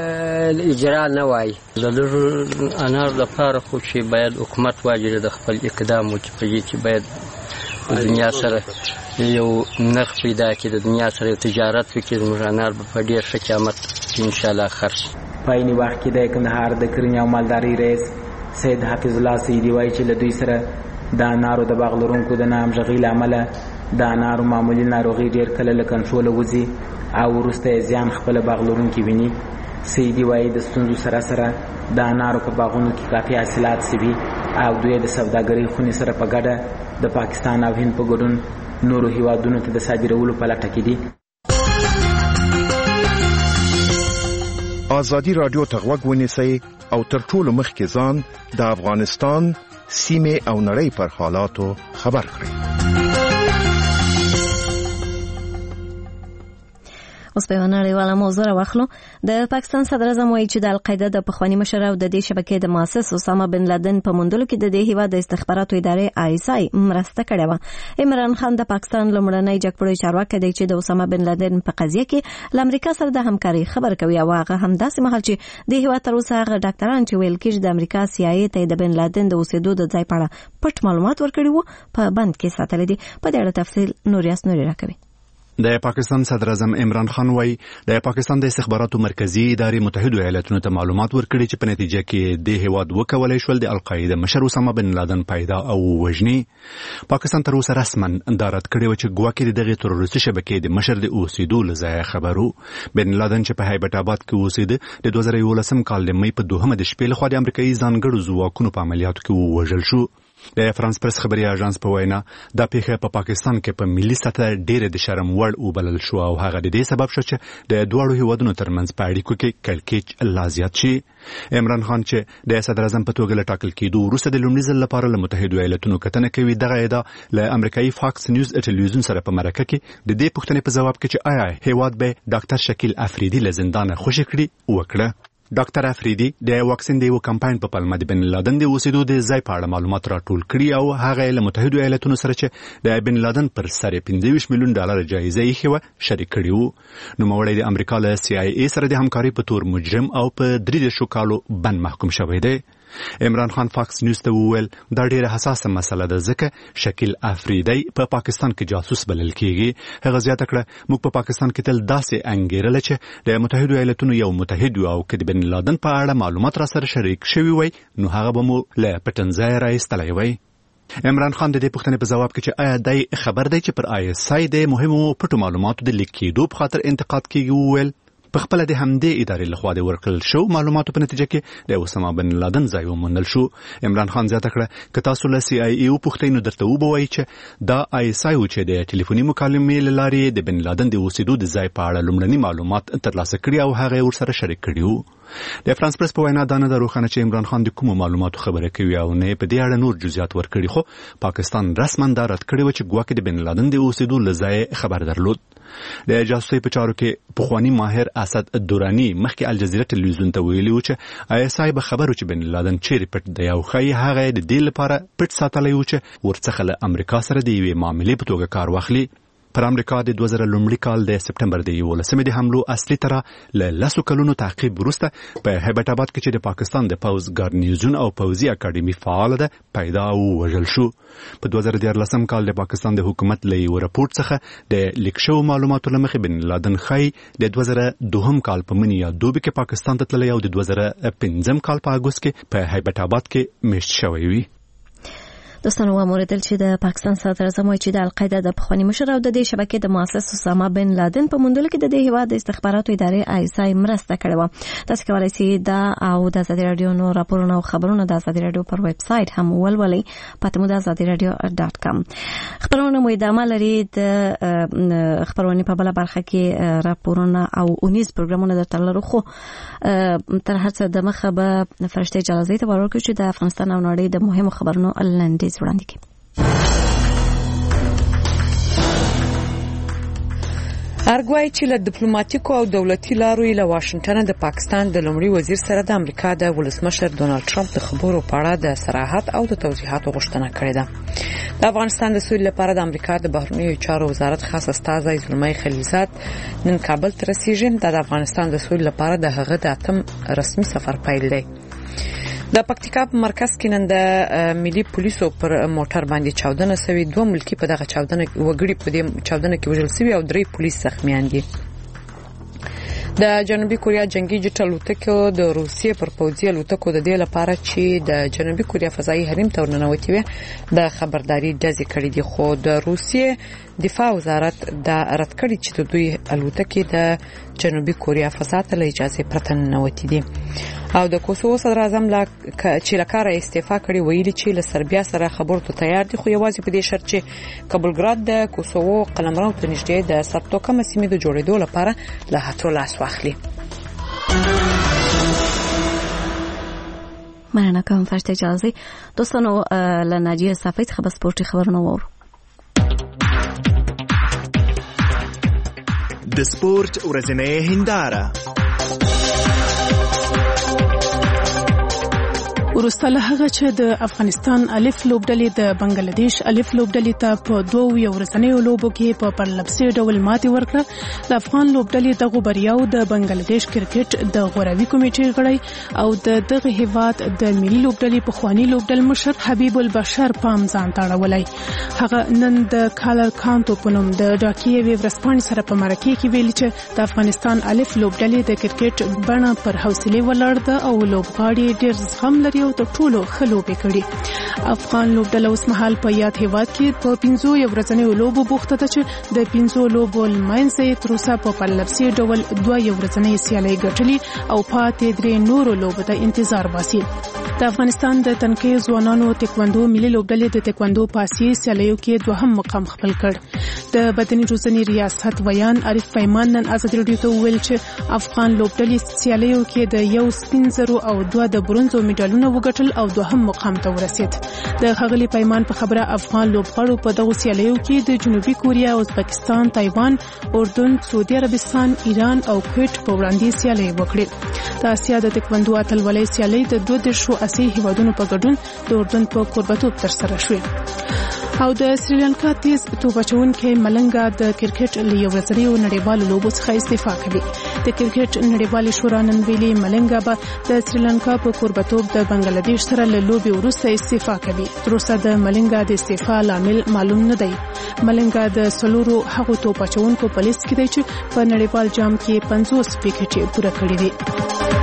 Speaker 23: اجرا نه وایي.
Speaker 22: د لږ انار لپاره خو چې باید حکومت واجب د خپل اقدام وکړي په دې چې باید د دنیا سره یو نرخ پیدا کړي، د دنیا سره تجارت وکړي، زموږ انار به په ډېر ښه قیمت انشاءالله خرڅ شي.
Speaker 21: په عیني وخت کې د کندهار د کرنې او مالدارۍ رئیس سید حافظ الله سیدي وایي چې له دوی سره د انارو د باغ لرونکو د ناهمغږۍ له امله د انارو معمولي ناروغۍ ډېر کله له کنټروله وځي او وروسته یې زیان خپله باغ لرونکي ویني. سیدي وایي د ستونزو سره سره د انارو په باغونو کې کافي حاصلات سوي او دوی د سوداګرۍ خونې سره په ګډه د پاکستان او هند په ګډون نورو هیوادونو ته د صادرولو په لټه کې دي.
Speaker 24: ازادي راډیو ته غوږ ونیسئ او تر ټولو مخکې ځان د افغانستان سیمې او نړۍ پر حالاتو خبر کړئ.
Speaker 1: اوس په نړیواله موضوع راوخلو. د پاکستان صدر اعظم وایي چې د القاعده د پخوانی مشر او د دې شبکې د مؤسس اسامه بن لادن په موندلو کې د دې هیواد د استخباراتو ادارې ISI مرسته کړې وه. عمران خان د پاکستان لومړنی جګپړی چارواکی دی چې د اسامه بن لادن په قضیه کې له امریکا سره د همکارۍ خبر کوي، او هغه همداسې مهال چې د هیواد تر اوسه هغه ډاکټران چې ویل کېږي د امریکا CIA ته د بن لادن د اوسېدو د ځای په اړه پټ معلومات ورکړي وو په بند کې ساتلي دي. په دې اړه تفصیل نوریاس نوري راکوي.
Speaker 25: د پاکستان صدر اعظم عمران خان وایي د پاکستان د استخباراتو مرکزی ادارې متحده ایالاتونو ته معلومات ورکړي چې په نتیجه کې د هیواد وکولای شول د القاعده مشر اسامه بن لادن پیدا او وژني. پاکستان تر اوسه رسما دارت کړی و چې ګواکې دغه تروریستي شبکې د مشر د اوسېدو لځای خبرو. بن لادن چې په هیبت آباد کې اوسېده د 2011 کال د مې په 2 د شپې لخوا د امریکایي ځانګړو ځواکونو په عملیاتو کې ووژل شو. د فرانس پریس خبري اژانس په وینا دا پیښه په پاکستان کې په ملي سطح ډېر د شرم وړ وبلل شو او هغه د دې سبب شو چې د دوه هیوادونو ترمنځ په اړیکو کې کلکېچ لا زیات شي. عمران خان چې د صدر اعظم په توګه لټاکل کېدو وروسته د لومړي ځل لپاره له متحده ایالاتونو کتنه کوي. دغه ادعا له امریکایي فاکس نیوز ټلویزیون سره په مرکه کې د دې پوښتنې په جواب کې چې آیا هیواد به ډاکټر شکیل افریدي له زندانه خوشی کړي وکړه. ډاکټر افریدي د واکسین د یو کمپاین په پلمه د بن لادن د اوسېدو د ځای په اړه معلومات راټول کړي او هغه له متحده ایالاتونو سره چې د بن لادن پر سر $25 ملیون جایزه یې خو شریک کړي وو. نوموړی د امریکا له CIA سره د همکارۍ په تور مجرم او په 3 کالو بند محکوم شوی دی. عمران خان فاکس نیوز ته وویل دا ډیره حساسه مسله ده ځکه شکیل افریدی په پاکستان کې جاسوس بلل کیږي. هغه زیاته کړه موږ په پاکستان کې تل داسې انګیرل چې د متحده ایالاتونو یو متحد او کې د بن لادن په اړه معلومات را سره شریک شوی وي نو هغه به مو له پټنځای راایستلی وي. عمران خان د دې پوښتنې په جواب کې چې آیا دای خبر دی چې پر ISI د مهمو پټو معلوماتو د لیک کېدو په خاطر انتقاد کیږي وویل په خپل د همدې ادارې لخوا د ورکړل شو معلوماتو په نتیجه کې د اسامه بن لادن ځای وموندل شو. عمران خان زیاته کړه که تاسو له CIA وپوښتئ نو درته وبوي چې دا ISI چې د ټلیفوني مکالمې له لارې د بن لادن د اوسېدو د ځای په اړه لومړني معلومات ترلاسه کړي او هغه ورسره شریک کړي وو. د فرانس پریس په وینا دا نه روښانه چې عمران خان د کومو معلوماتو خبره کوي او نه په دې اړه نور جزئیات ورکړي، خو پاکستان رسما دا رد کړی و چې ګواکې د بن لادن د اوسېدو له ځایه خبر درلود. د جاسوسۍ په چارو کې پخوانی ماهر اسد دورانی مخکې الجزیره ټلویزیون ته ویلي و چې ISI به خبرو چې بن لادن چیرې پټ دی او ښایي هغه د دې لپاره پټ ساتلی و چې ورڅخه له امریکا سره د یوې معاملې په توګه کار واخلي. پر امریکا د 2000 لومړي کال د سپټمبر د 11 د حملو اصلي تر له 10 کلونو تعقیب وروسته په هیبت آباد کې چې د پاکستان د پوز ګارنیزون او پوزي اکیډمي فعال ده پیدا او وژل شو. په 2014 کال د پاکستان د حکومت له یو راپورټ څخه د لیک شو معلوماتو لمخې بن لادن خای د 2002 کال په منی یا دوبي کې پاکستان ته تللی او د 2015 کال په اگست کې په هیبت آباد کې میشت شوی وي.
Speaker 1: دوستانو واوریدل چې د پاکستان صدر اعظم وایي چې د القاعده د پخوانی مشر او د دې شبکې د مؤسس اسامه بن لادن په موندلو کې د دې هیواد د استخباراتو ادارې ISI مرسته کړې و. تاسو کولی شئ دا او د آزادي رادیو نو راپورونه او خبرونه د آزادي رادیو پر ویب سټ هم ولولئ patmodaazadiradio.com. خبرونه مو ادامه لري. د خبرونه په بل برخه کې راپورونه او 19 پروګرامونه درته لرو، خو تر هر څه د مخه به فرشته اجازه ته ورکړو چې د افغانستان او نړۍ د مهمو خبرونو لنډیز وړاندې کړي.
Speaker 2: ارګوای چې له ډیپلوماټیکو او دولتي لارو له واشنگټن د پاکستان د لومړي وزیر سره د امریکا د ولسمشر ډونالد ټرمپ د خبرو په اړه د صراحت او د توضیحاتو غوښتنه کړې ده. د افغانستان د سولې لپاره د امریکا د بهرنیو چارو وزارت خاص استازی زلمی خلیلزاد نن کابل ته رسیږي. د افغانستان د سولې لپاره د هغه د اتم رسمي سفر پیل دی. د پکتیکا په مرکز کې نن د ملي پولیسو پر موټر باندې چاودنه شوې. 2 ملکی په دغه چاودنه وګړي په دې چاودنه کې وژل شوي او 3 پولیس زخمیان دي. د جنوبي کوریا جنگي جټ الوتکو د روسیې پر پوځي الوتکو د دې لپاره چې د جنوبي کوریا فضایي حریم ته ورننوتي وي د خبرداري ډزې کړې دي، خو د روسیې دفاع وزارت دا رد کړی چې د دوی الوتکې د جنوبي کوریا فضا ته له اجازه پرته ننوتي دي. او د کوسوو صدر اعظم چې لکاره استعفا کړی ویلي چې له سربیا سره خبرو ته تیار دي، خو یوازې په دې شرط چې کابلګراد د کوسوو قلمرو ته نږدې د سرتوکمه سیمې د جوړېدو لپاره له هڅو لاس واخلي.
Speaker 1: مننه کوم فرشته اجازه. دوستانو له ناجیه صافی څخه به سپورتي خبرونه وورو.
Speaker 9: د سپورت ورځنۍ هنداره.
Speaker 12: وروسته له هغه چې د افغانستان الف لوبډلې د بنگلاديش الف لوبډلې ته په 2 ورځنیو لوبو کې په پرلپسې ډول ماتې ورکړه. د افغان لوبډلې د غوبریاو د بنگلاديش کرکټ د غوراوي کمیټې غړی او د دغه هیواد د ملي لوبډلې په خواني لوبډل مشر حبیب البشر پام ځان تاړولای. هغه نن د کالر کانتو په نوم د ډاکیې ورسپانې سره په مرکه کې ویل چې د افغانستان الف لوبډلې د کرکټ بڼه پر حوصله ولاړ ده او لوبغاړي ډېر زغم لري او د ټولو خلوبې کړي. افغان لوبډله اوس مهال په یاد هیواد کې په 15 ورځنیو لوبو بوخته ده چې د 15 لوبو لمنځه تر اوسه په پرلپسې ډول 2 ورځنۍ سیالۍ ګټلې او پاتې 3 نورو لوبو ته انتظار باسي. د افغانستان د تنکي ځوانانو تکواندو ملي لوبډلې د تکواندو پاسي سیالیو کې دوهم مقام خپل کړ. د بدني روزنې ریاست ویان عارف پیمان نن آزاد رادیو ته ویل چې افغان لوبډلې سیالیو کې د یو سپین زرو او 2 د برونزو میډالونو وګټل او دوهم مقام ته ورسید. د خغلی پیمان په خبره افغان لوبغاړو په دغه سیالیو کې د جنوبي کوریا، ازبکستان، تایوان، اردن، سعودي عربستان، ایران او کویت په وړاندې سیالي وکړې. د اسیا د تکواندو اتلولۍ سیالي د 2 اسیایي هیوادونو په ګډون د اردن په کوربتوب ترسره شوې. او د سریلانکا تیز توپ اچونکي ملنګا د کرکټ له یو ورځنیو نړیوالو لوبو څخه استعفا کوي. د کرکټ نړیوالې شورا نن ویلي ملنګا به د سریلانکا په کوربتوب د بنگلاديش سره له لوبي وروسته استعفا کوي. تر اوسه د ملنګا د استعفا لامل معلوم نه دی. ملنګا د سلورو هغو توپ اچونکو په لیست کې دی چې په نړیوال جام کې 50 وکټې پوره کړې دي.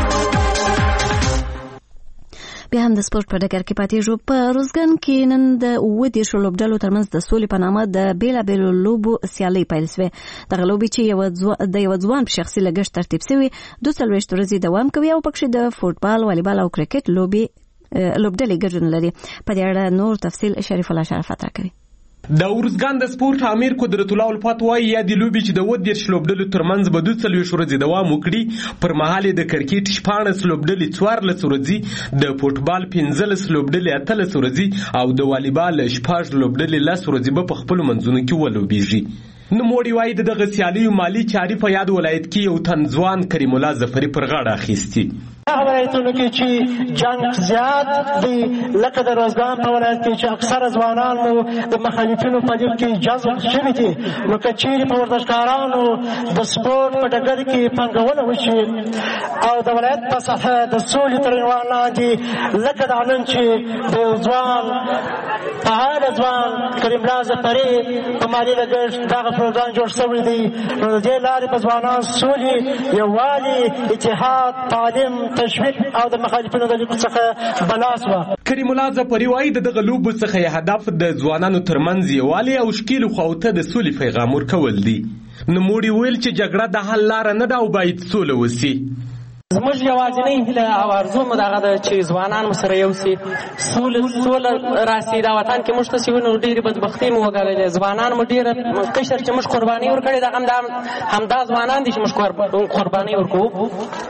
Speaker 1: بیا هم د سپورت په ډګر کې پاتې شو. په روزګان کې نن د 10 لوبډلو ترمنځ د سولې په نامه د بیلابېلو لوبو سیالۍ پیل شوې. دغه لوبې چې د یو ځوان په شخصي لګښت ترتیب شوی 22 ورځې دوام کوي او پکې د فوټبال، والیبال او کرکټ لوبډلې ګډون لري. په دې اړه نور تفصیل شریف الله شرافت راکوي.
Speaker 4: د ورزګان د سپورت امیر قدرت الله الفات وايي یا د لوبي چې د 10 لوبډلو ترمنځ به 2 ورځې دوام وکړي پر مهال د کرکټ 14 لوبډلې 14 ورځې د فوټبال 15 لوبډلې 18 ورځې او د والیبال 14 لوبډلې 10 ورځې په خپل منځونو کې ولوبېږي. نوموړي وايي دغه سیالیو مالی چاري په یاد ولایت کې یو تنځوان کریم الله ظفري پر غاړه اخیستي.
Speaker 5: هغه ولایتونو کې چې جنګ زیات دی لکه د روزګان په ولایت کې چې اکثره ځوانان مو د مخالفینو په لیک کې جذب شوي دي نو که چیرې په ورزشکارانو د سپورټ په ډګر کې پانګونه وشي او د ولایت په سطحه د سولې تر عنوان لاندې لکه دا نن چې د ځوان فعال ځوان کریم الله ظفري په مالي لګښت دغه پروګرام جوړ شوی دی نو د دې لارې په ځوانان سولې یووالي اتحاد تعلیم تشویق او د مخالفینو د لیکو څخه بلاس و.
Speaker 4: کریم الله ظفري وايي دغه لوبو څخه هدف د ځوانانو ترمنځ یووالی او شکیل خواته د سولې پیغام ورکول دي. نوموړي ویل چې جګړه د حل لاره نه ده او باید سوله وسي.
Speaker 5: زموږ یوازینۍ هیله او ارزو مو دغه ده چې ځوانان مو سره یو سي سوله راسي دا وطن کې موږ ته چې ونو ډېرې بدبختۍ مو وګاللې ځوانان مو ډېره قشر چې موږ قرباني ورکړې ده همدا ځوانان دي چې موږ قرباني ورکوو.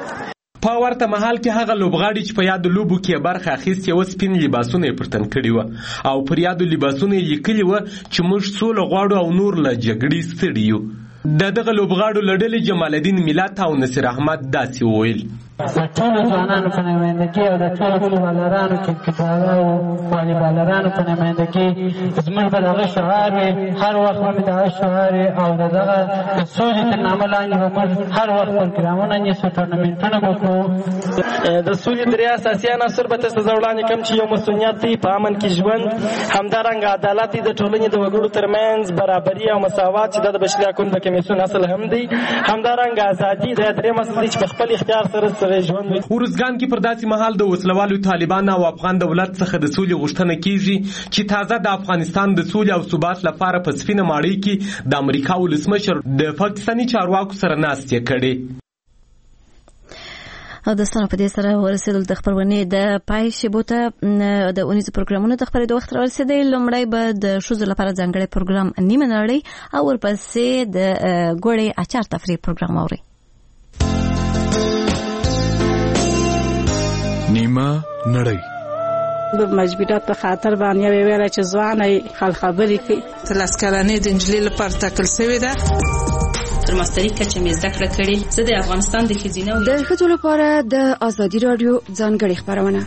Speaker 4: په ورته مهال کې هغه لوبغاړي چې په یاد لوبو کې برخه اخیستې و سپین لباسونه یې پر تن کړي و او پر یاد لباسونه یې لیکلي و چې موږ سوله غواړو او نور له جګړې ستړي یو. د دغه لوبغاړو له ډلې جمال الدین میلات او نصیر احمد داسې وویل.
Speaker 5: د ټولو ځوانانو په نمایندګۍ او د ټولو فوټبالرانو کرکټرانو او والیبالرانو په نمایندګۍ زموږ به دغه شعار وي هر وخت به دغه شعار وي او د دغه د سولې تر نامه لاندې به موږ هر وخت پروګرامونه نیسو ټورنمنټونه به کوو. د سولې درې اساسي عناصر به تاسو ته وړاندې کړم چې یو مسؤلیت دی په امن کې ژوند همدارنګه عدالت د ټولنې د وګړو ترمنځ برابري او مساوات چې د بشري حقوقو د کمیسیون اصل هم دی همدارنګه ازادي د درې مسلې چې په خپل اختیار سره
Speaker 4: ورزګان کې پر داسې مهال د وسلوالو طالبان او افغان دولت څخه د سولې غوښتنه کیږي چې تازه د افغانستان د سولې او ثبات لپاره په سپینه ماڼۍ کې د امریکا ولسمشر د پاکستاني چارواکو سره ناستې کړې.
Speaker 1: او داستانه په دې سره ورسېدل د خبرونه د پای شیبو ته د اونیز پروګرامونو د خبرې د وخت ورسېدل. لومړی به د شوزو لپاره ځانګړی پروګرام نیمه نړۍ او ورپسې د ګوړې اچار تفریح پروګرام اوري.
Speaker 6: نیمه نړۍ
Speaker 7: د مجبوریت په خاطر باندې ویل چې ځواني خل خبرې کوي.
Speaker 8: تلاسکلانې د انجلۍ لپاره ټاکل شوی ده تر ماستري کچه مې زده کړه کړې. زه د افغانستان د ښځینه
Speaker 11: د ښځو لپاره د ازادي رادیو ځانګړې خبرونه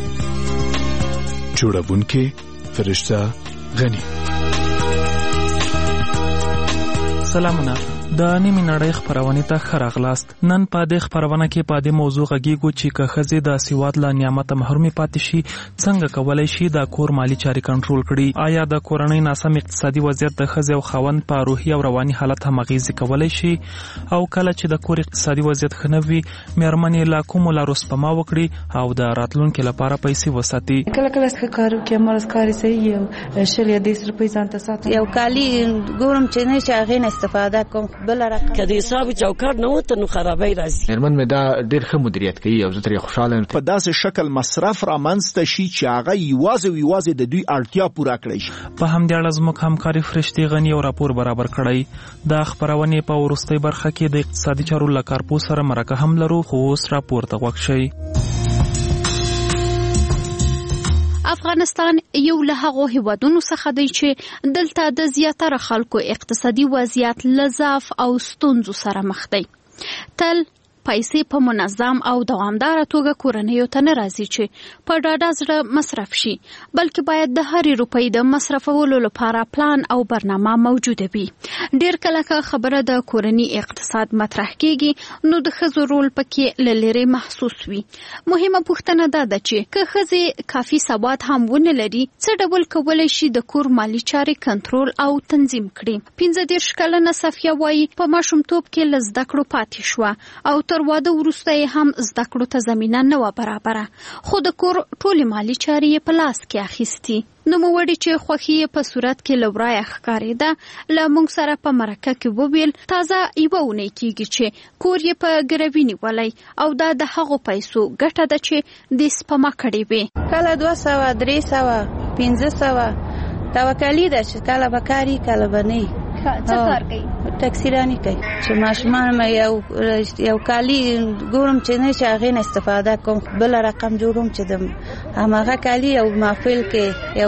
Speaker 6: جوړونکې فرشته غنی.
Speaker 26: سلامونه د نیمه نړۍ خبرونه ته خراغلاست. نن په دې خبرونه کې په دې موضوع غږیږو چې که ښځې د سیواد له نعمت محرومې پاتې شي څنګه کولای شي د کور مالی چارې کنټرول کړي. آیا د کورنۍ ناسم اقتصادي وضعیت د ښځې او خاوند په روحي او رواني حالت هم اغیزه کولای شي او کله چې د کور اقتصادي وضعیت ښه نه وي مېرمنې لا کوم لارو سپما وکړي او د راتلونکو لپاره پیسې وساتي.
Speaker 27: کله کله کارو کې مرز کاری صحیح او شل یا 10 روپۍ ځان ته ساتم
Speaker 28: یو کالی ګورم چې نه شي غین استفاده کوم بل رقم کدي حساب چوکاټ نه وته نو خرابای راځي.
Speaker 29: هرمن مې دا ډېر ښه مدیریت کوي او زه ترې خوشاله یم.
Speaker 30: په داسې شکل مصرف رامنځته شي چې هغه یوازې د دوی اړتیا پوره کړي شي.
Speaker 26: په همدې اړه زموږ همکاري فرشتي غنی او راپور برابر کړی. د خبرونه په ورستۍ برخه کې د اقتصادي چارو لکارپو سره مرکه هم لرو خو اوس راپور ته وښ شي.
Speaker 11: افغانستان یو له هغو هیوادونو څخه دی چې دلته د زیاتره خلکو اقتصادي وضعیت لزاف او ستونزو سره مخ دی. تل پیسې په منظم او دوامدار توګه کورنیو ته نه راځي چې په ډاډه زړه مصرف شي بلکې باید د هرې روپۍ د مصرفولو لپاره پلان او برنامه موجوده وي. ډیر کله که خبره د کورنی اقتصاد مطرح کیږي نو د ښځو رول پکې لری محسوس وي. مهمه پوښتنه ده چې که ښځې کافي سواد هم ونه لري څه ډول کولای شي د کور مالی چارې کنټرول او تنظیم کړي. 15 کلنه صفیه وایي په ماشومتوب کې له زده کړو پاتې شوه او تر واده وروسته هم زده کړو ته زمینه نه و برابره خو د کور ټولې مالی چارې په لاس کې اخیستي. نوموړي چې خوښي په صورت کې لورای ښکارېده له موږ سره په مرکه کې وویل تازه یوه اونۍ کېږي چې کور یې په ګروي نیولی او دا د هغو پیسو ګټه ده چې د سپما کړې وې.
Speaker 28: کله 200 300 500 توکلی ده چې کله به کاري کله به نه.
Speaker 1: څه کار کوي؟
Speaker 28: تکثیرانی کوي چې ماشومان مې یو کالی ګورم چې نه چې هغې نه استفاده کوم، بل رقم جوړوم چې د هماغه کالی یو محفل کې یو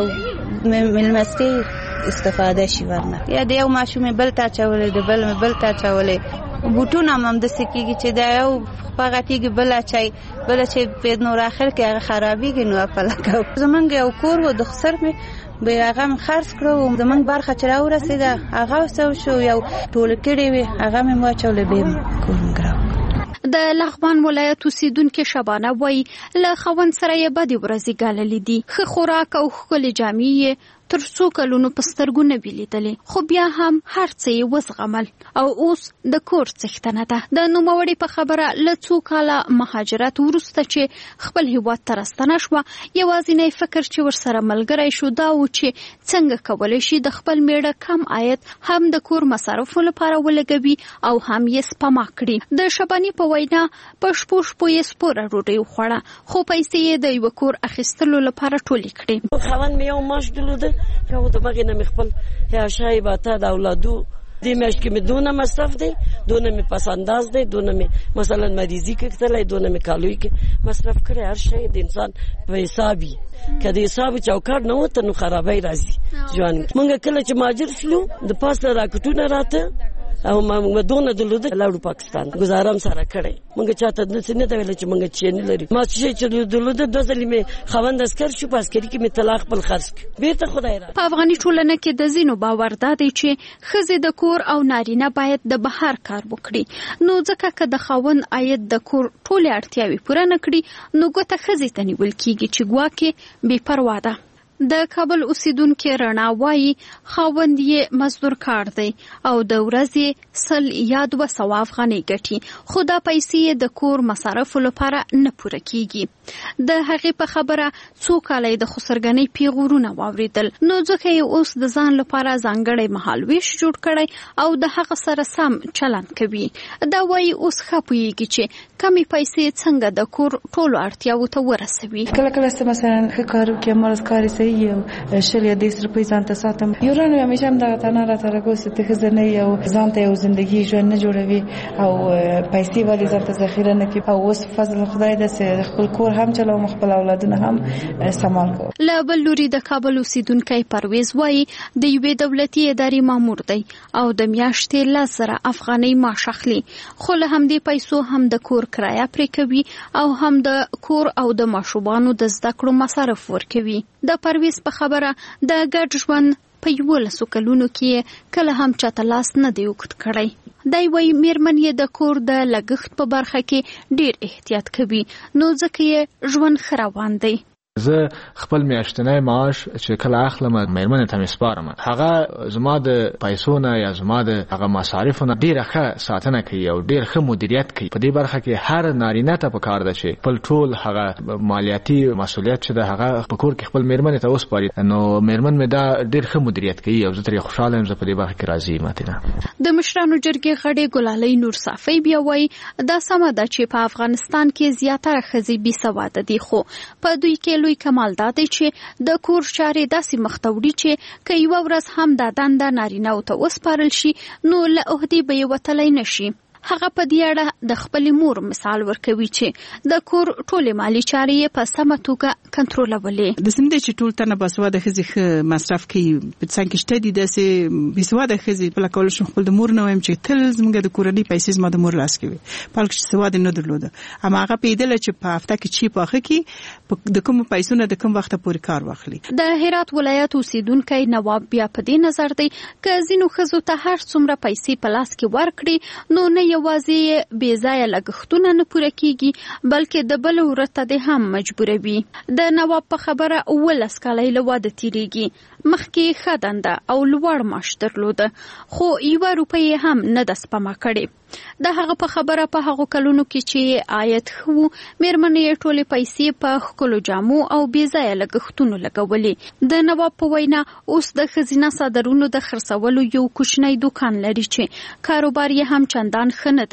Speaker 28: مېلمستې استفاده شي ورنه، یا د یو ماشوم بل ته اچولی د بل مې بل ته اچولی. بوټونه هم همداسې کېږي چې د یو په غټېږي بل اچوي، بل چې په نور اخر کې هغه خرابېږي نو په لګوو. زمونږ یو کور و د خسر مې به هغه مې خرڅ کړو، زمونږ برخه چې راورسېده هغه څه شو، یو ټوله کړې وې هغه مې واچولې بیا مې کور مې ګراو.
Speaker 11: د لغمان ولایت اوسیدونکې شبانه وایي له خاوند سره یې بدې ورځې ګاللې دي. ښه خوراک او ښکلې جامې یې تر څو کلونو په سترګو نه وي لیدلې، خو بیا هم هر څه یې وزغمل او اوس د کور څښتنه ده. د نوموړې په خبره له څو کاله مهاجرت وروسته چې خپل هیواد ته راستنه شوه، یوازینی فکر چې ورسره ملګری شو دا و چې څنګه کولی شي د خپل میړه کم عاید هم د کور مصارفو لپاره ولګوي او هم یې سپما کړي. د شبانې په وینا په شپو یې سپوره ډوډۍ وخوړه، خو پیسې یې د یوه کور اخیستلو لپاره ټولې کړې.
Speaker 3: خاوند مې یو ماش درلوده چې هغه د مغې نه مې خپل شای باته د اولادو دې میاشت کې مې دونه مصرف دی، دونه مې پس انداز دی، دونه مې مثلا مریضي کېدلی، دونه مې کالوي کې مصرف کړی. هر شی د انسان په حساب وي، که د حساب چوکاټ نه وته نو خرابی راځي ژوند. موږ کله چې مهاجر شلو د پاسه راکټونه راته او ما دونه درلوده لاړو پاکستان گزارم سره کړی. موږ چاته داسې نه ده ویله چې موږ چی نه لري. ما چې درلوده دوه ځلې مې خاوند عسکر شو، په عسکري کې مې طلاق خپل خرڅ کړ، بېرته خدای را.
Speaker 11: په افغاني ټولنه کې د ځینو باور دا دی چې ښځې د کور او نارینه باید د بهر کار وکړي، نو ځکه که د خاوند عاید د کور ټولې اړتیاوې پوره نه کړي نو ګوته ښځې ته نیول کېږي چې ګواکې بې پروا ده. د کابل اوسیدونکې رڼا وایي خاوند یې مزدور کار دی او د ورځې 100 یا 200 افغانۍ ګټي، خو دا پیسې د کور مصارفو لپاره نه پوره کیږي. د هغې په خبره څو کاله د خسرګنۍ پیغورونه واوریدل، نو ځکه یې اوس د ځان لپاره ځانګړی مهالویش جوړ کړی او د هغه سره سم چلند کوي. دا وایي اوس ښه پوهیږي چې کمې پیسې څنګه د کور ټولو اړتیاوو ته ورسوي.
Speaker 27: کله کله مثلا ښه کار وکړي، مرز کاري صحیح یو 100 یا 200 روپۍ ځان ته ساتم. یو رانه همیشه هم دغه تنه راته راګوسي ته ښځه نه یو ځان ته یو زندگی ژوند نه جوړوي او پیسې ولې ځان ته ذخیره نه کوي. او اوس فضل خدای داسې خپل کور هم چلوم، خپل اولادونه هم سمال کوم.
Speaker 11: له بل لوري د کابل اوسیدونکی پرویز وایي د یوې دولتي ادارې مامور دی او د میاشتې 10,000 افغانۍ معاش اخلي، خو له همدې پیسو هم د کور کرایه پرې کوي او هم د کور او د ماشومانو د زده کړو مصارف ورکوي. د پرویز په خبره د ګډ ژوند په 11 کلونو کې کله هم چاته لاس نه دی اوږد کړی. دی وایي میرمن یې د کور د لګښت په برخه کې ډیر احتیاط کوي، نو ځکه یې ژوند ښه روان دی.
Speaker 29: زه خپل میاشتنی معاش چې کله اخلم مېرمنې ته مې سپارم، هغه زما د پیسو نه یا زما د هغه مصارفو نه ډېره ښه ساتنه کوي او ډېر ښه مدیریت کوي. په دې برخه کې هر نارینه ته پکار ده چې خپل ټول هغه مالیاتي مسؤلیت چې ده هغه په کور کې خپل مېرمنې ته وسپاري. نو مېرمن مې دا ډېر ښه مدیریت کوي او زه ترې خوشحاله یم. زه په دې برخه کې راضي یم.
Speaker 11: د مشرانو جرګې غړې ګلالۍ نور صافی بیا وایي دا سمه ده چې په افغانستان کې زیاتره ښځې بې سواده دي، خو په دوی کې لوی کمال دا دی چې د کور چارې داسې مخ ته وړي چې که یوه ورځ هم دا دنده نارینه‌و ته وسپارل شي نو له عهدې به یې وتلی نه شي. هغه په دې اړه د خپلې مور مثال ورکوي چې د کور ټولې مالي چارې یې په سمه توګه کنټرولولې.
Speaker 7: د سمدې چې ټول تنه باسواده ښځې مصرف کوي په څنګه کې شته دي داسې باسواده ښځې په لکه شو خپل د مور نه وایم چې تل زموږ د کورنۍ پیسې زما د مور لاس کوي پالک چې سواد نه درلوده، اما هغه پیدل چې په هفته کې چی پاخه کې د کوم پیسو نه د کوم وخت پورې کار واخلي.
Speaker 11: د هرات ولایت اوسیدونکی نواب بیا په دې نظر دی که ځینو ښځو ته هر څومره پیسې په لاس کې ورکړي نو نه یوازې بې ځایه لګښتونه نه پوره کیږي بلکې د بل ورته د هم مجبوروي. د نواب په خبره 19 کاله له واده تیریږي، مخکې ښه دنده او لوړ معاش درلوده خو 1 روپۍ هم نه د سپما کړې. د هغه په خبره په هغو کلونو کې چې عاید ښه و مېرمنې یې ټولې پیسې په ښکلو جامو او بې ځایه لګښتونو لګولې. د نواب په وینا اوس د ښځینه څادرونو د خرڅولو یو کوچنی دوکان لري چې کاروبار یې هم چندان ښه نه دی.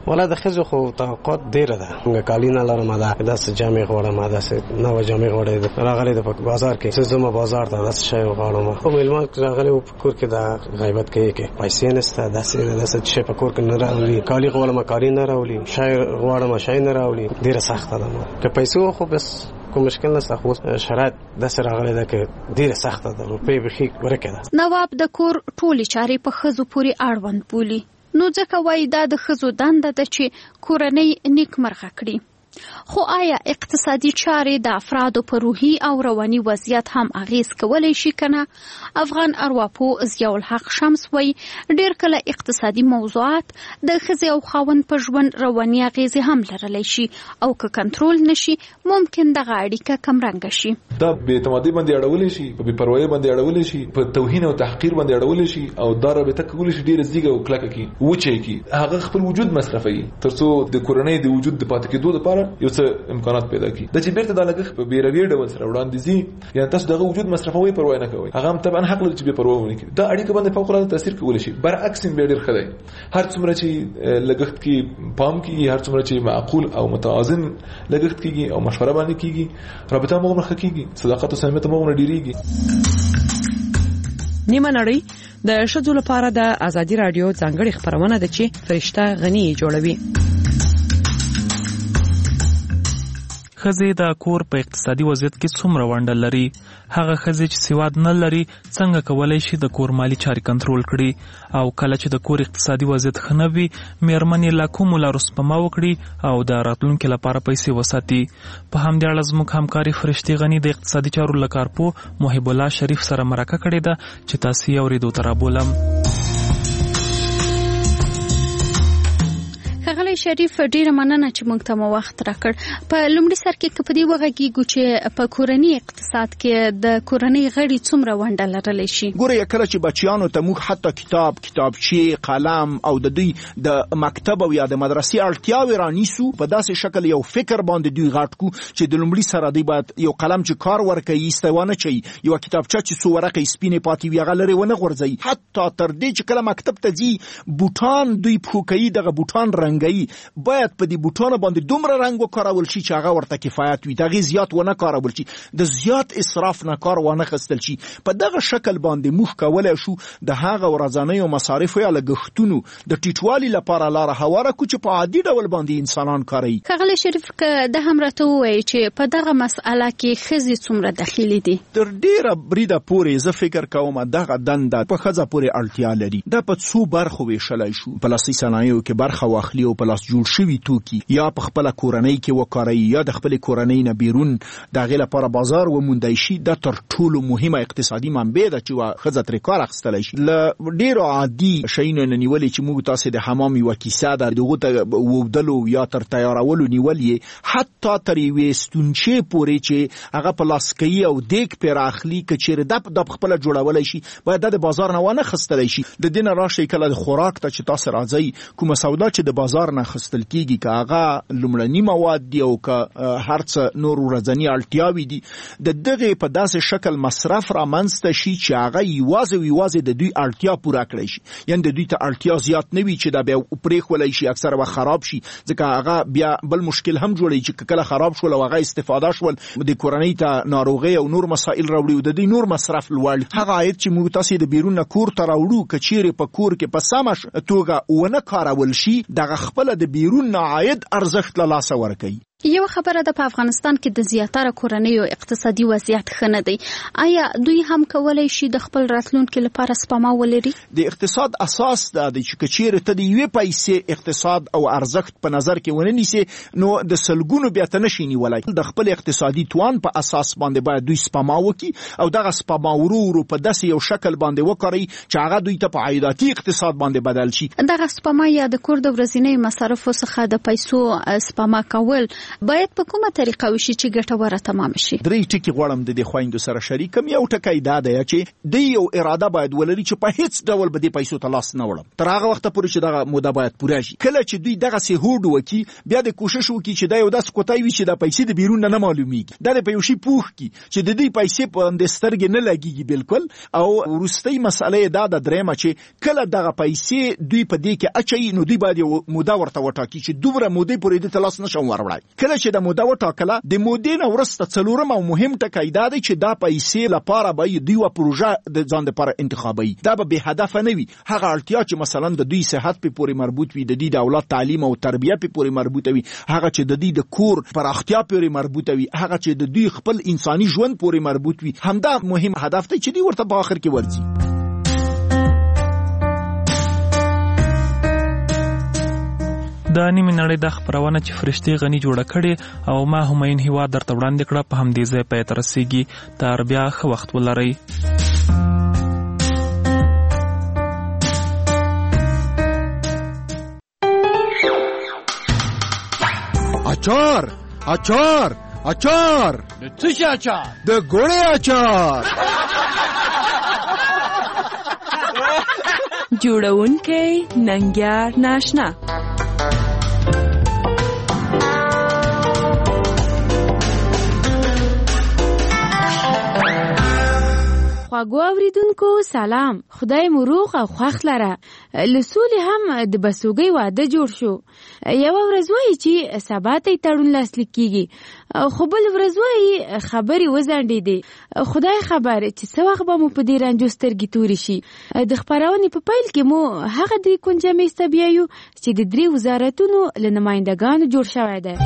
Speaker 10: ولا د خزو خو توقعات ډیره ده موږ کالینا لرم دا داس جامع غوړم داس نو جامع غوړې راغلي د بازار کې زما بازار ته داس شی غوړم خو ملمان راغلي په کور کې دا غیبت کوي کې پیسې نشته داس شی په کور کې نه راولي کالی غوړم کالی نه راولي شی غوړم شی نه راولي ډیره سخته ده که پیسې خو بس کوم مشکل نشته خو شرایط د سره غلې ده کې ډیره سخته ده روپې بخي ورکه ده.
Speaker 13: نواب د کور ټولي چارې په خزو پوری اړوند بولی نو ځکه وای دا د خزو دنده ده چې کورنۍ نیک مرغه کړي. خو آیا اقتصادي چارې د افرادو په روحي او رواني وضعیت هم اغیز کولای شي کنه؟ افغان ارواپو ضیاء الحق شمس وای ډیر کله اقتصادي موضوعات د خزې او خاوند په ژوند رواني اغیز هم لرلی شي او که کنټرول نشي ممکن دغه اړیکه کمرنګ شي.
Speaker 6: دا به اعتمادي باندې اړول شي، په پروايي باندې اړول شي، په توهین او تحقیر باندې اړول شي او دا رابطه کول شي ډیر زیږه او کلکه کی وچه کی هغه خپل وجود مصرفي ترڅو د کورنۍ د وجود د پاتې کېدو لپاره یو څه امکانات پیدا کی. د چې بیرته د لګښ په بیروی ډول سره وړاندې زی یعنی تاسو دغه وجود مصرفوي پروا نه کوي هغه هم طبعا حق لري چې به پروا ونه کوي. دا اړیکه باندې فوق العاده تاثیر کولی شي. برعکس به ډیر خدای هر څومره چې لګښت کی پام کی هر څومره چې معقول او متوازن لګښت کیږي او مشوره باندې کیږي رابطه مو مخ کیږي صداقت او صمیمیت مو ډیریږي.
Speaker 2: نیمه نړۍ د شذو لپاره د ازادي رادیو ځانګړي خبرونه ده چې فرشته غنی جوړوي.
Speaker 26: خزې د کور په اقتصادي وضعیت کې څومره ونډه لري؟ هغه خزې چې سواد نه لري څنګه کولای شي د کور مالی چارې کنټرول کړي؟ او کله چې د کور اقتصادي وضعیت ښه نه وي میرمنې له کومو لارو سپما وکړي او د راتلونکي لپاره پیسې وساتي؟ په همدې اړه زموږ همکاري فرشتي غني د اقتصادي چارو له کارپو محب الله شریف سره مرکه کړې ده چې تاسو یې اورېدو ته رابولم.
Speaker 13: ښاغلی شریف ډیره مننه چې موږ ته مو وخت راکړ. په لومړي سر کې په دې وغږیږو چې په کورنۍ اقتصاد کې د کورنۍ غړي څومره ونډه لرلی شي.
Speaker 30: ګوره کله چې بچیانو ته موږ حتی کتابچې قلم او د دوی د مکتب او یا د مدرسې اړتیاوې رانیسو په داسې شکل یو فکر باندې دوی غټ کو چې د لومړي سره دوی باید یو قلم چې کار ورکوي استوانه چي یو کتابچه چې څو ورقې سپینې پاتې وي هغه لري ونه غورځي. حتی تر دې چې کله مکتب ته ځي بوټان دوی پښو کوي دغه بوټان رنګ باید په دې بوټانو باندې دومره رنگ وکارول شي چې هغه ورته کفایت وي دغه زیات ونه کارول شي د زیات اسراف نه کار ونه خستل شي. په دغه شکل باندې موږ کولای شو د هغه ورځنیو مصارفو یا لګښتونو د ټیټوالي لپاره لار هواره کو چې په عادي ډول باندې انسانان کوي.
Speaker 13: ښاغلی شریف که د هم راته ووایي چې په دغه مسأله کې ښځې څومره دخیلې دي؟
Speaker 30: تر ډیره بریده پورې زه فکر کوم دغه دنده په ښځه پورې اړتیا لري. دا په څو برخو ویشلی شو. پلاستیک صنایعو کې برخه واخلي او پلاس جوړ شوي توکي یا په خپل کورنۍ کې وکاروي یا د خپل کورنۍ نه بیرون دغه لپاره بازار وموندای شي. دا تر ټولو مهمه اقتصادي منبع ده چې ښځه ترې کار اخیستلی شي. له ډیرو عادي شیانو نه نیولې چې موږ تاسو د حمام یوه کیسه ده دغه ته وودلو یا تر تیارولو نیولې حتی تر یوې ستونچې پورې چې هغه پلاستیکي او دیګ پرې راخلي که چیرې د خپله جوړولی شي باید د بازار نه ونه خیستلی شي. د دې نه راشئ کله د خوراک ته چې تاسو راځئ کومه سودا چې د بازار نه خستل کیږي که هغه لومړني مواد دي او که هر څه نور ورځني اړتیاوې دي د دغه په داسې شکل مصرف رامنځته شي چې هغه یوازې د دوی اړتیا پوره کړی شي. یعنې د دوی ته اړتیا زیات نه وي چې دا بیا پرېښولی شي اکثره وخت خراب شي ځکه هغه بیا بل مشکل هم جوړوي چې کله خراب شول او هغه استفاده شول د کورنۍ ته ناروغۍ او نور مسایل راوړي او د دوی نور مصرف لوړ هغه عاید چې موږ تاسې د بیرون نه کور ته راوړو که چیرې په کور کې په سمه توګه ونه کارول شي دغه خپله د بیرون نه عاید ارزښت له لاسه ورکوي.
Speaker 13: یو خبره ده په افغانستان کې د زیاتره کورنیو اقتصادي وضعیت ښه نه دی. آیا دوی هم کولای شي د خپل راتلونکي لپاره سپما ولري؟
Speaker 30: د اقتصاد اساس دا دی چې که چیرې ته د یوې پیسې اقتصاد او ارزښت په نظر کې ونه نیسې نو د سلګونو بیا ته نشي نیولی. د خپل اقتصادي توان په اساس باندې باید دوی سپما وکړي او دغه سپما ورو ورو په داسې یو شکل باندې وکړي چې هغه دوی ته په عایداتي اقتصاد باندې بدل شي.
Speaker 13: دغه سپما یا د کور د ورځنیو مصارفو څخه د پیسو سپما کول باید په کومه طریقه وشي چې ګټوره تمام شي؟
Speaker 30: درې ټکي غواړم د دې خویندو سره شریکم. یو ټکی دا دی چې د یو اراده باید ولري چې په هیڅ ډول به د پیسو ته لاس نه وړم تر هغه وخت پورې چې دغه موده باید پوره شي. کله چې دوی دغه سي هوډ وکړي بیا د کوشش وکړي چې دا یو داس کوتای وي چې د پیسې د بیرون نه معلومیږي، دا په یو شی پوښ کی چې د دې پیسې په اند سترګې نه لګيږي بالکل. او ورستۍ مسئله دا د درېمه چې کله دغه پیسې دوی په دې کې اچي نو دوی باید یو موده ورته وټاکي چې دومره موده پورې د تلاس نشم وروړای. کله چې د موده وټاکله د مودې نه ورسته څلورم او مهم ټکی دا دی چې دا پیسې لپاره به دوی و پروژه د ځان لپاره انتخابي، دا به به هدف نه وي. هغه اړتیا چې مثلا د دوی صحت په پورې مربوط وي، د دوی د اولاد تعلیم او تربیه په پورې مربوط وي، هغه چې د دوی د کور پراختیا پورې مربوط وي، هغه چې د دوی خپل انساني ژوند پورې مربوط وي، همدا مهم هدف دی چې دوی ورته په اخر کې ورځي.
Speaker 26: د نیمې نړۍ د خپرونه چې فرشتي غني جوړه کړي او ما هماین هیواد درته وړاندې کړه په همدې ځای پای ته رسیږي. تر بیا ښه وخت ولرئ.
Speaker 30: اچار اچار اچار
Speaker 14: د څه شي اچار؟
Speaker 30: د ګوړې اچار.
Speaker 15: جوړونکی ننګیار ناشنا.
Speaker 16: خواږو اوریدونکو سلام، خدای مو روغ او خوښ لره. لسولې هم د بسوګۍ واده جوړ شو. یوه ورځ وایي چې سبا ته یې تړون لاسلیک کیږي، خو بل ورځ وایي خبرې وځنډېدې. خدای خبر چې څه وخت به مو په دې رنجو سترګې تورې شي. د خپرونې په پیل کې مو هغه درې کونجه میز ته بیایو چې د 3 وزارتونو له نمایندګانو جوړ شوی دی.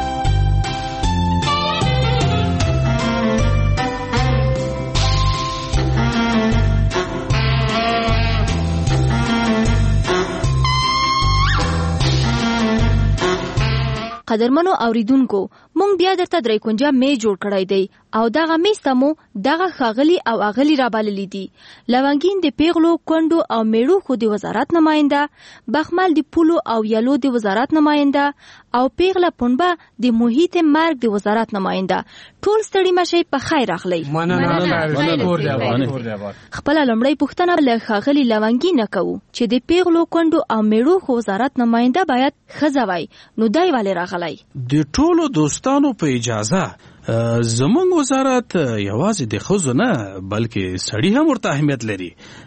Speaker 16: قدرمنو اوریدونکو، مونږ بیا درته 3 کونجه میز جوړ کړی دی او دغه میز ته مو دغه ښاغلي او اغلي رابللی دي. لونګین د پیغلو، کونډو او میړو خو د وزارت نماینده، بخمل د پولو او یلو د وزارت نماینده او پیغله پنبه د محیط مرګ د وزارت نماینده. ټول ستړي مشئ، په خیر راغلی. خپل لومړی پوښتنه له ښاغلي لونګین نه کوو چې د پیغلو، کونډو او میړو خو وزارت نماینده باید ښځه وای، نو دای ولې راغلی؟
Speaker 14: د ټولو دوستانو په اجازه زمونږ وزارت یوازې د ښځو نه بلکې سړي هم ورته اهمیت لري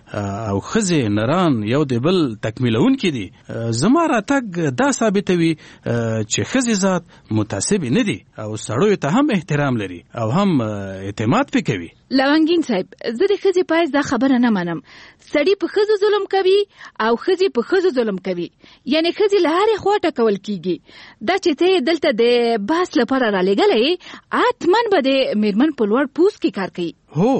Speaker 14: او ښځې نران یو د بل تکمیلونکي دي. زما راتګ دا ثابتوي چې ښځې ذات متعصبې نه دي او سړیو ته هم احترام لري او هم اعتماد پې کوي.
Speaker 16: لونګین صاحب، زه د ښځې پایز دا خبره نه منم. سړي په ښځو ظلم کوي او ښځې په ښځو ظلم کوي، یعنی ښځې له هرې خوا ټکول کیږي. دا چې ته دلته د بحث لپاره رالېږلی، حتمن به د میرمن په لوړ پوست کې کار کوي.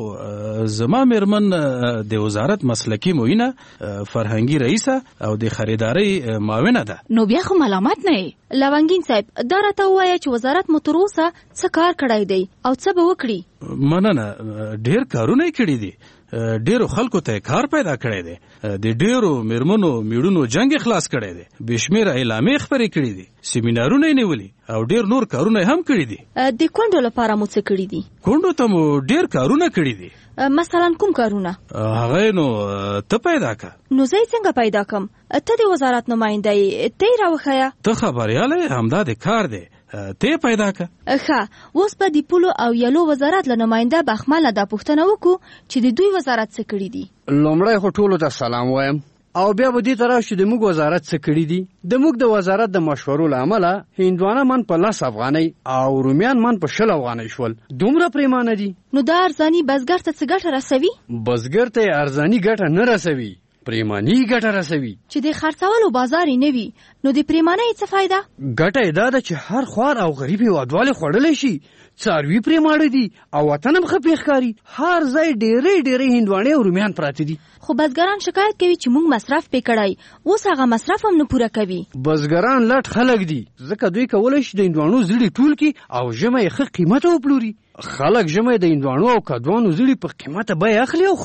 Speaker 14: هو، زما میرمن د وزارت مسلکی معینه، فرهنګي رئیسه او د خریدارۍ معاونه ده.
Speaker 16: نو بیا خو ملامت نه یې. لونګین صاحب، دا راته ووایه چې وزارت مو تر اوسه څه کار کړی دی او څه به وکړي؟
Speaker 14: مننه، ډیر کارونه یې کړي دي. ډیرو خلکو ته کار پیدا کړی دی، د ډیرو میرمنو میړونو جنگ خلاص کړی دی، بشمیره اعلامیې خپرې کړي دي، سیمینارونه یې نیولي او ډیر نور کارونه هم کړي دي.
Speaker 16: د کونډو لپاره مو څه کړي دي؟
Speaker 14: کونډو ته مو ډیر کارونه کړي دي.
Speaker 16: مثلا کوم کارونه؟
Speaker 14: هغه نو ته پیدا کا.
Speaker 16: نو زه څنګه پیدا کم؟ ته د وزارت نماینده یې، ته یې راوښیه.
Speaker 14: ته خبریاله، همدا د کار دی، ته پیدا کا.
Speaker 16: ښه، اوس به د پولو او یلو وزارت له نماینده بخمل دا پوښتنه وکړو چې د دوی وزارت څه کړي دي.
Speaker 17: لومړی خو ټولو ته سلام وایم او بیا به دې ته راشو د موږ وزارت څه کړي دي. د موږ د وزارت د مشورو له امله هندوانه من په 10 افغانۍ او رومیان من په 20 افغانۍ شول. دومره پریمانه دي.
Speaker 16: نو دا ارزاني بزګر ته څه ګټه رسوي؟
Speaker 17: بزګر ته ارزاني ګټه نه رسوي، پریمانی ګټه رسوي.
Speaker 16: چې د خرڅولو بازار نه وي نو د پریمانۍ څه فایده؟
Speaker 17: ګټه دا ده چې هر خوار او غریب هیوادوال خوړلی شي. څاروي پریماړه دي او وطن هم ښه پیښ ښکاري. هر ځای ډېرې هندوانې او رومیان پراته دي.
Speaker 16: خو بزګران شکایت کوي چې موږ مصرف پې کړی، اوس هغه مصرف هم نه پوره کوي.
Speaker 17: بزګران لټ خلک دي، ځکه دوی کولی شي د هندوانو زړي ټول کړي او ژمی یې ښه قیمته وپلوري. خلک ژمی د هندوانو او کدوانو زړي په قیمته بیه اخلي او خوري.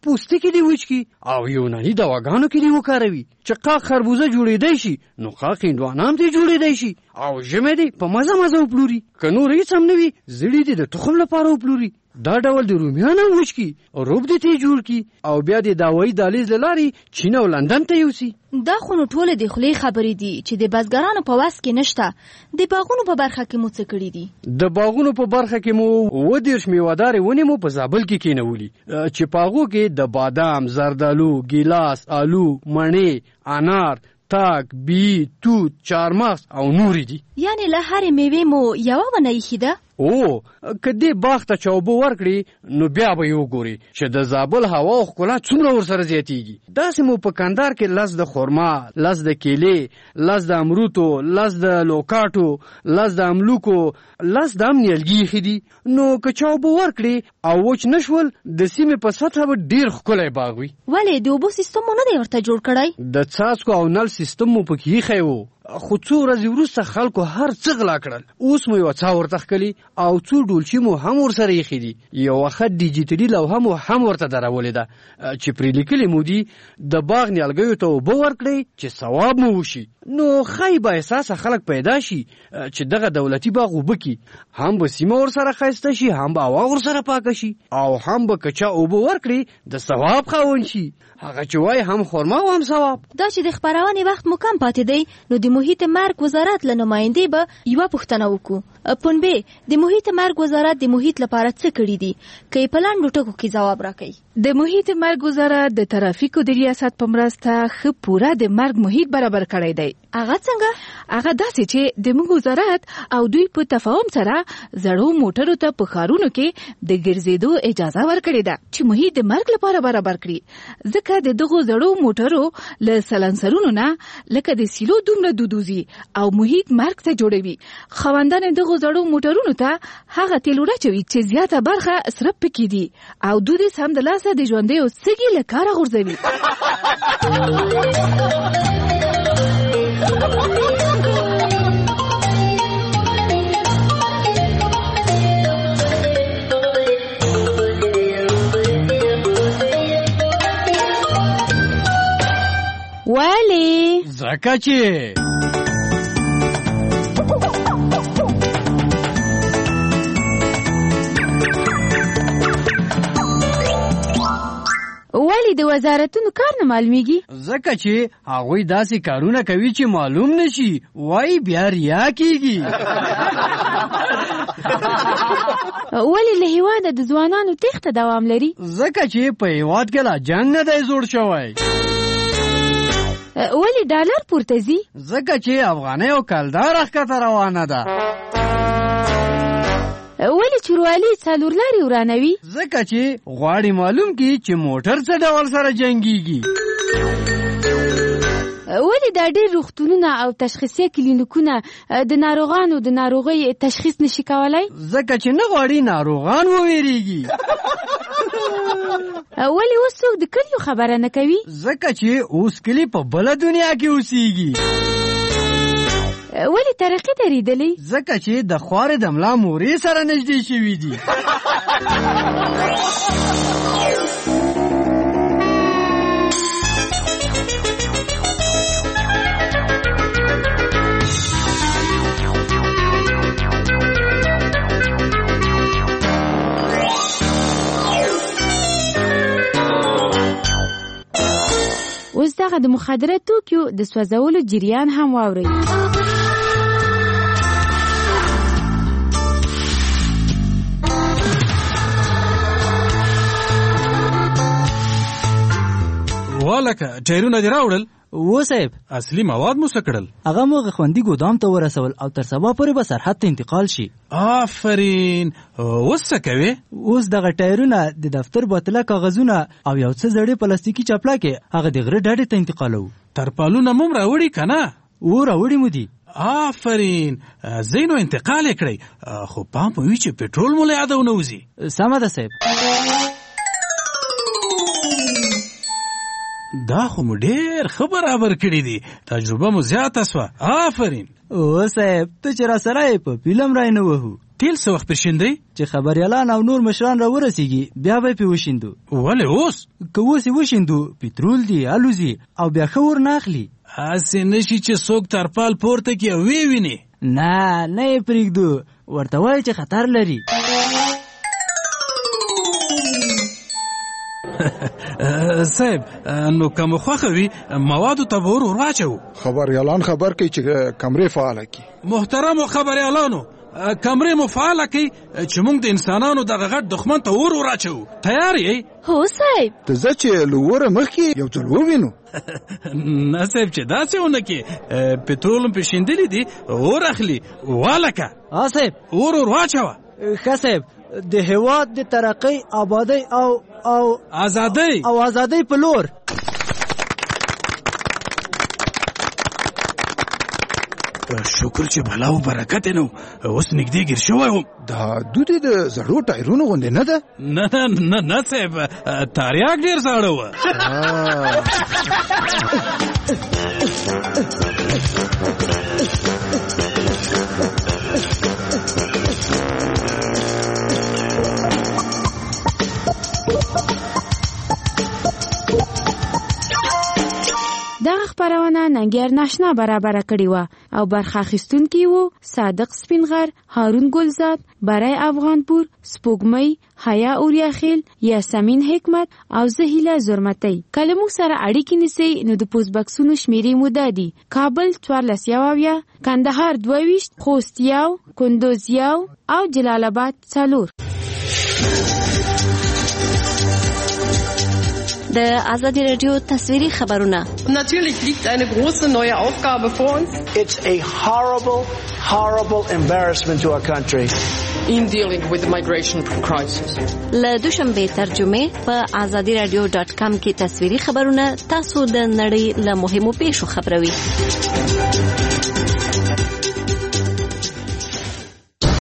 Speaker 17: پوستکی دی وچ کی او یوناني دواګانو کې دی وکاروي. چې قاق خربوزه جوړېدای شي نو قاق هندوانه هم دی جوړېدای شي او ژمه دی په مزه مزه وپلوري. که نور هیڅ هم نه وي زړی دی د تخم لپاره وپلوري. دا ډول د رومیان هم وچ کی او روب دی ته جوړ کی او بیا د داوی دالیز لاري چین او لندن ته یوسي.
Speaker 9: دا خو نو ټوله د خولې خبرې دي چې د بزګرانو په واس کې نشته. د باغونو په برخه کې مو څه کړی دي؟
Speaker 17: د باغونو په برخه کې مو 20 میوه‌دارې ونې مو په زابل کې کېنولي چې پاغو کې د بادام، زردالو، ګیلاس، آلو، مڼې، انار، تاک، بی، توت، چارمغز او نورې دي.
Speaker 9: یعنی له هرې میوې مو یوه ونه ایښې ده؟
Speaker 17: او که دې باغ ته چاوبه ورکړي نو بیا به یې وګوري چې د زابل هوا او ښکلا څومره ورسره زیاتېږي. داسې مو په کندهار کې لس د خرما، لس د کیلې، لس د امروتو، لس د لوکاټو، لس د املوکو، لس د نیالګي ایښي دي. نو که چاوبه ورکړي او وچ نه شول د سیمې په سطحه به ډېر ښکلی باغ وي.
Speaker 9: ولې د اوبو سیستم مو نه دی ورته جوړ کړی؟
Speaker 17: د څاڅکو او نل سیستم مو پکې ایښی و خو څو ورځې وروسته خلکو هر څه غلا کړل. اوس مو یوه څا ورته ښکلي او څو ډولچي مو هم ورسره ایښي دي. یوه ښه ډیجیټلي لوحه مو هم ورته درولې ده چې پرې لیکلي مو دي د باغ نیالګیو ته اوبه ورکړئ چې ثواب مو وشي. نو ښایي با احساسه خلک پیدا شي چې دغه دولتي باغ اوبه کي هم به سیمه ورسره ښایسته شي، هم به هوا ورسره پاکه شي او هم به که چا اوبه ورکړي د ثواب خاوند شي. هغه چې وایي هم خرما او هم ثواب.
Speaker 9: دا چې د خپرونې وخت مو کم پاتې دی نو د محیط مرګ وزارت له نمایندې به یوه پوښتنه وکړو. پنبه د محیط مرګ وزارت د محیط لپاره څه کړي دي؟ که یې په لنډو ټکو کې ځواب راکړئ.
Speaker 16: د محیط مرګ وزارت د ترافیکو د ریاست په مرسته ښه پوره د مرګ محیط برابر کړی دی.
Speaker 9: هغه څنګه؟
Speaker 16: هغه داسې چې د موږ وزارت او دوی په تفاهم سره زړو موټرو ته په ښارونو کې د ګرځېدو اجازه ورکړې ده چې محیط د مرګ لپاره برابر کړي. ځکه د دغو زړو موټرو له سلنسرونو نه لکه د سیلو دومره دودوزي او محیط مرګ ته جوړوي. خاوندان دغو زړو موټرونو ته هغه تیل وراچوي چې زیاته برخه اسراف پکې دي او دوی سمدلاسه د ژوندیو سږي له کاره غورځوي.
Speaker 9: ولی
Speaker 17: زکه چې
Speaker 16: ولی د وزارتونو کار نه معلومیږي؟
Speaker 17: ځکه چې هغوی داسې کارونه کوي چې معلوم نشي، وای بیا ریا کیږي.
Speaker 16: ولی له هیواده د ځوانانو تېښته دوام لري؟
Speaker 17: ځکه چې په هیواد کې لا جنګ نه دی جوړ شوی.
Speaker 16: ولی ډالر پورته ځي؟
Speaker 17: ځکه چې افغانۍ او کلدار ښکته روانه ده.
Speaker 16: ولی چوروالي څلور لارې ورانوي؟
Speaker 17: ځکه چې غواړي معلوم کی چې موټر څه ډول سره جنګیږي.
Speaker 16: ولی دا ډېر روغتونونه او تشخیصي کلینیکونه د ناروغانو د ناروغۍ تشخیص نشي کولای؟
Speaker 17: ځکه چې نه غواړي ناروغان وویریږي.
Speaker 16: ولی اوس څوک د کلیو خبره نه کوي؟
Speaker 17: ځکه چې اوس کلی په بله دنیا کې اوسیږي.
Speaker 16: ولی ترقی دریدلی؟
Speaker 17: ځکه چې د خوارې د ملا مورې سره نږدې شوي دي.
Speaker 16: اوس دغه د مخدره توکیو د سوځولو جریان هم واورئ.
Speaker 14: والکه ټایرونه دې راوړل؟
Speaker 12: و صاحب.
Speaker 14: اصلي مواد مو څه کړل؟
Speaker 12: هغه مو خوندي ګودام ته ورسول او تر سبا پورې به سرحد ته انتقال شي.
Speaker 14: آفرین. اوس څه کوي؟
Speaker 12: اوس دغه ټایرونه د دفتر بوتله کاغذونه او یو څه زړې پلاستیکي چپلاکې هغه د غره ډاډې ته انتقالوو.
Speaker 14: ترپالونه مو راوړي که نه؟
Speaker 12: و راوړي مو دي.
Speaker 14: آفرین. زینو انتقال یې کړئ خو پام وي چې پټرول مو له یاده ونه وځي.
Speaker 12: سمه ده صاحب.
Speaker 14: دا خو مو ډېر ښه برابر کړي دي، تجربه مو زیاته سوه. آفرین.
Speaker 12: او صاحب ته چې را سره یې په فلم رای نه وهو.
Speaker 14: تیل څه وخت پرشیندئ؟
Speaker 12: چې خبریالان او نور مشران را ورسیږي بیا به پې وشیندو.
Speaker 14: ولې اوس؟
Speaker 12: که اوس یې وشیندو پټرول دی الوزي او بیا ښه ور نه اخلي.
Speaker 14: هسې نشي چې څوک ترپال پورته کړي او ویې ویني.
Speaker 12: نه یې پرېږدو، ورته وایي چې خطر لري.
Speaker 14: صاحب نو که مو خوښه وي موادو ته به ور واچوو.
Speaker 4: خبریالان خبر کوي چې کمرې فعاله کړي.
Speaker 14: محترمو خبریالانو کمرې مو فعاله کړئ چې موږ د انسانانو دغه غټ دښمن ته ور واچوو. تیار یې؟
Speaker 9: هو صاحب.
Speaker 4: ته ځه چې له وره مخکې یو ځل ووینو.
Speaker 14: نه صاحب چې داسې ونه کړې، پټرول هم پېشیندلي دي، ور اخلي والکه.
Speaker 12: صاحب
Speaker 14: ور واچوه.
Speaker 12: ښه صاحب، د هېواد د ترقۍ آبادۍ او ازادۍ په لور.
Speaker 14: شکر چې بلا و برکت نو اوس نږدې ګیر شوی وم.
Speaker 4: دا دودې د زړو ټایرونو غوندې نه ده؟
Speaker 14: نه صاحب، تاریاک ډېر زاړه وه.
Speaker 16: دغه خپرونه ننګیار ناشنا برابره کړې وه او برخه اخیستونکي وو صادق سپینغر، هارون ګلزاد، برای افغانپور، سپوږمۍ، حیا اوریاخیل، یاسمین حکمت او زه هیله زرمتی. کله موږ سره اړیکې نیسئ نو د پوسټ بکسونو شمیرې مو دا دي: کابل 14 کندهار 22 خوست 1 کندوز 1 او جلال آباد 4.
Speaker 1: د آزادی رادیو تصویری خبرونه.
Speaker 5: Natürlich liegt eine große neue Aufgabe vor uns.
Speaker 18: It's a horrible embarrassment to our country.
Speaker 5: In dealing with the migration crisis.
Speaker 1: له دوشنبه ترجمه په azadiradio.com کې تصویری خبرونه تاسو د نړۍ له مهمو پیښو خبروي.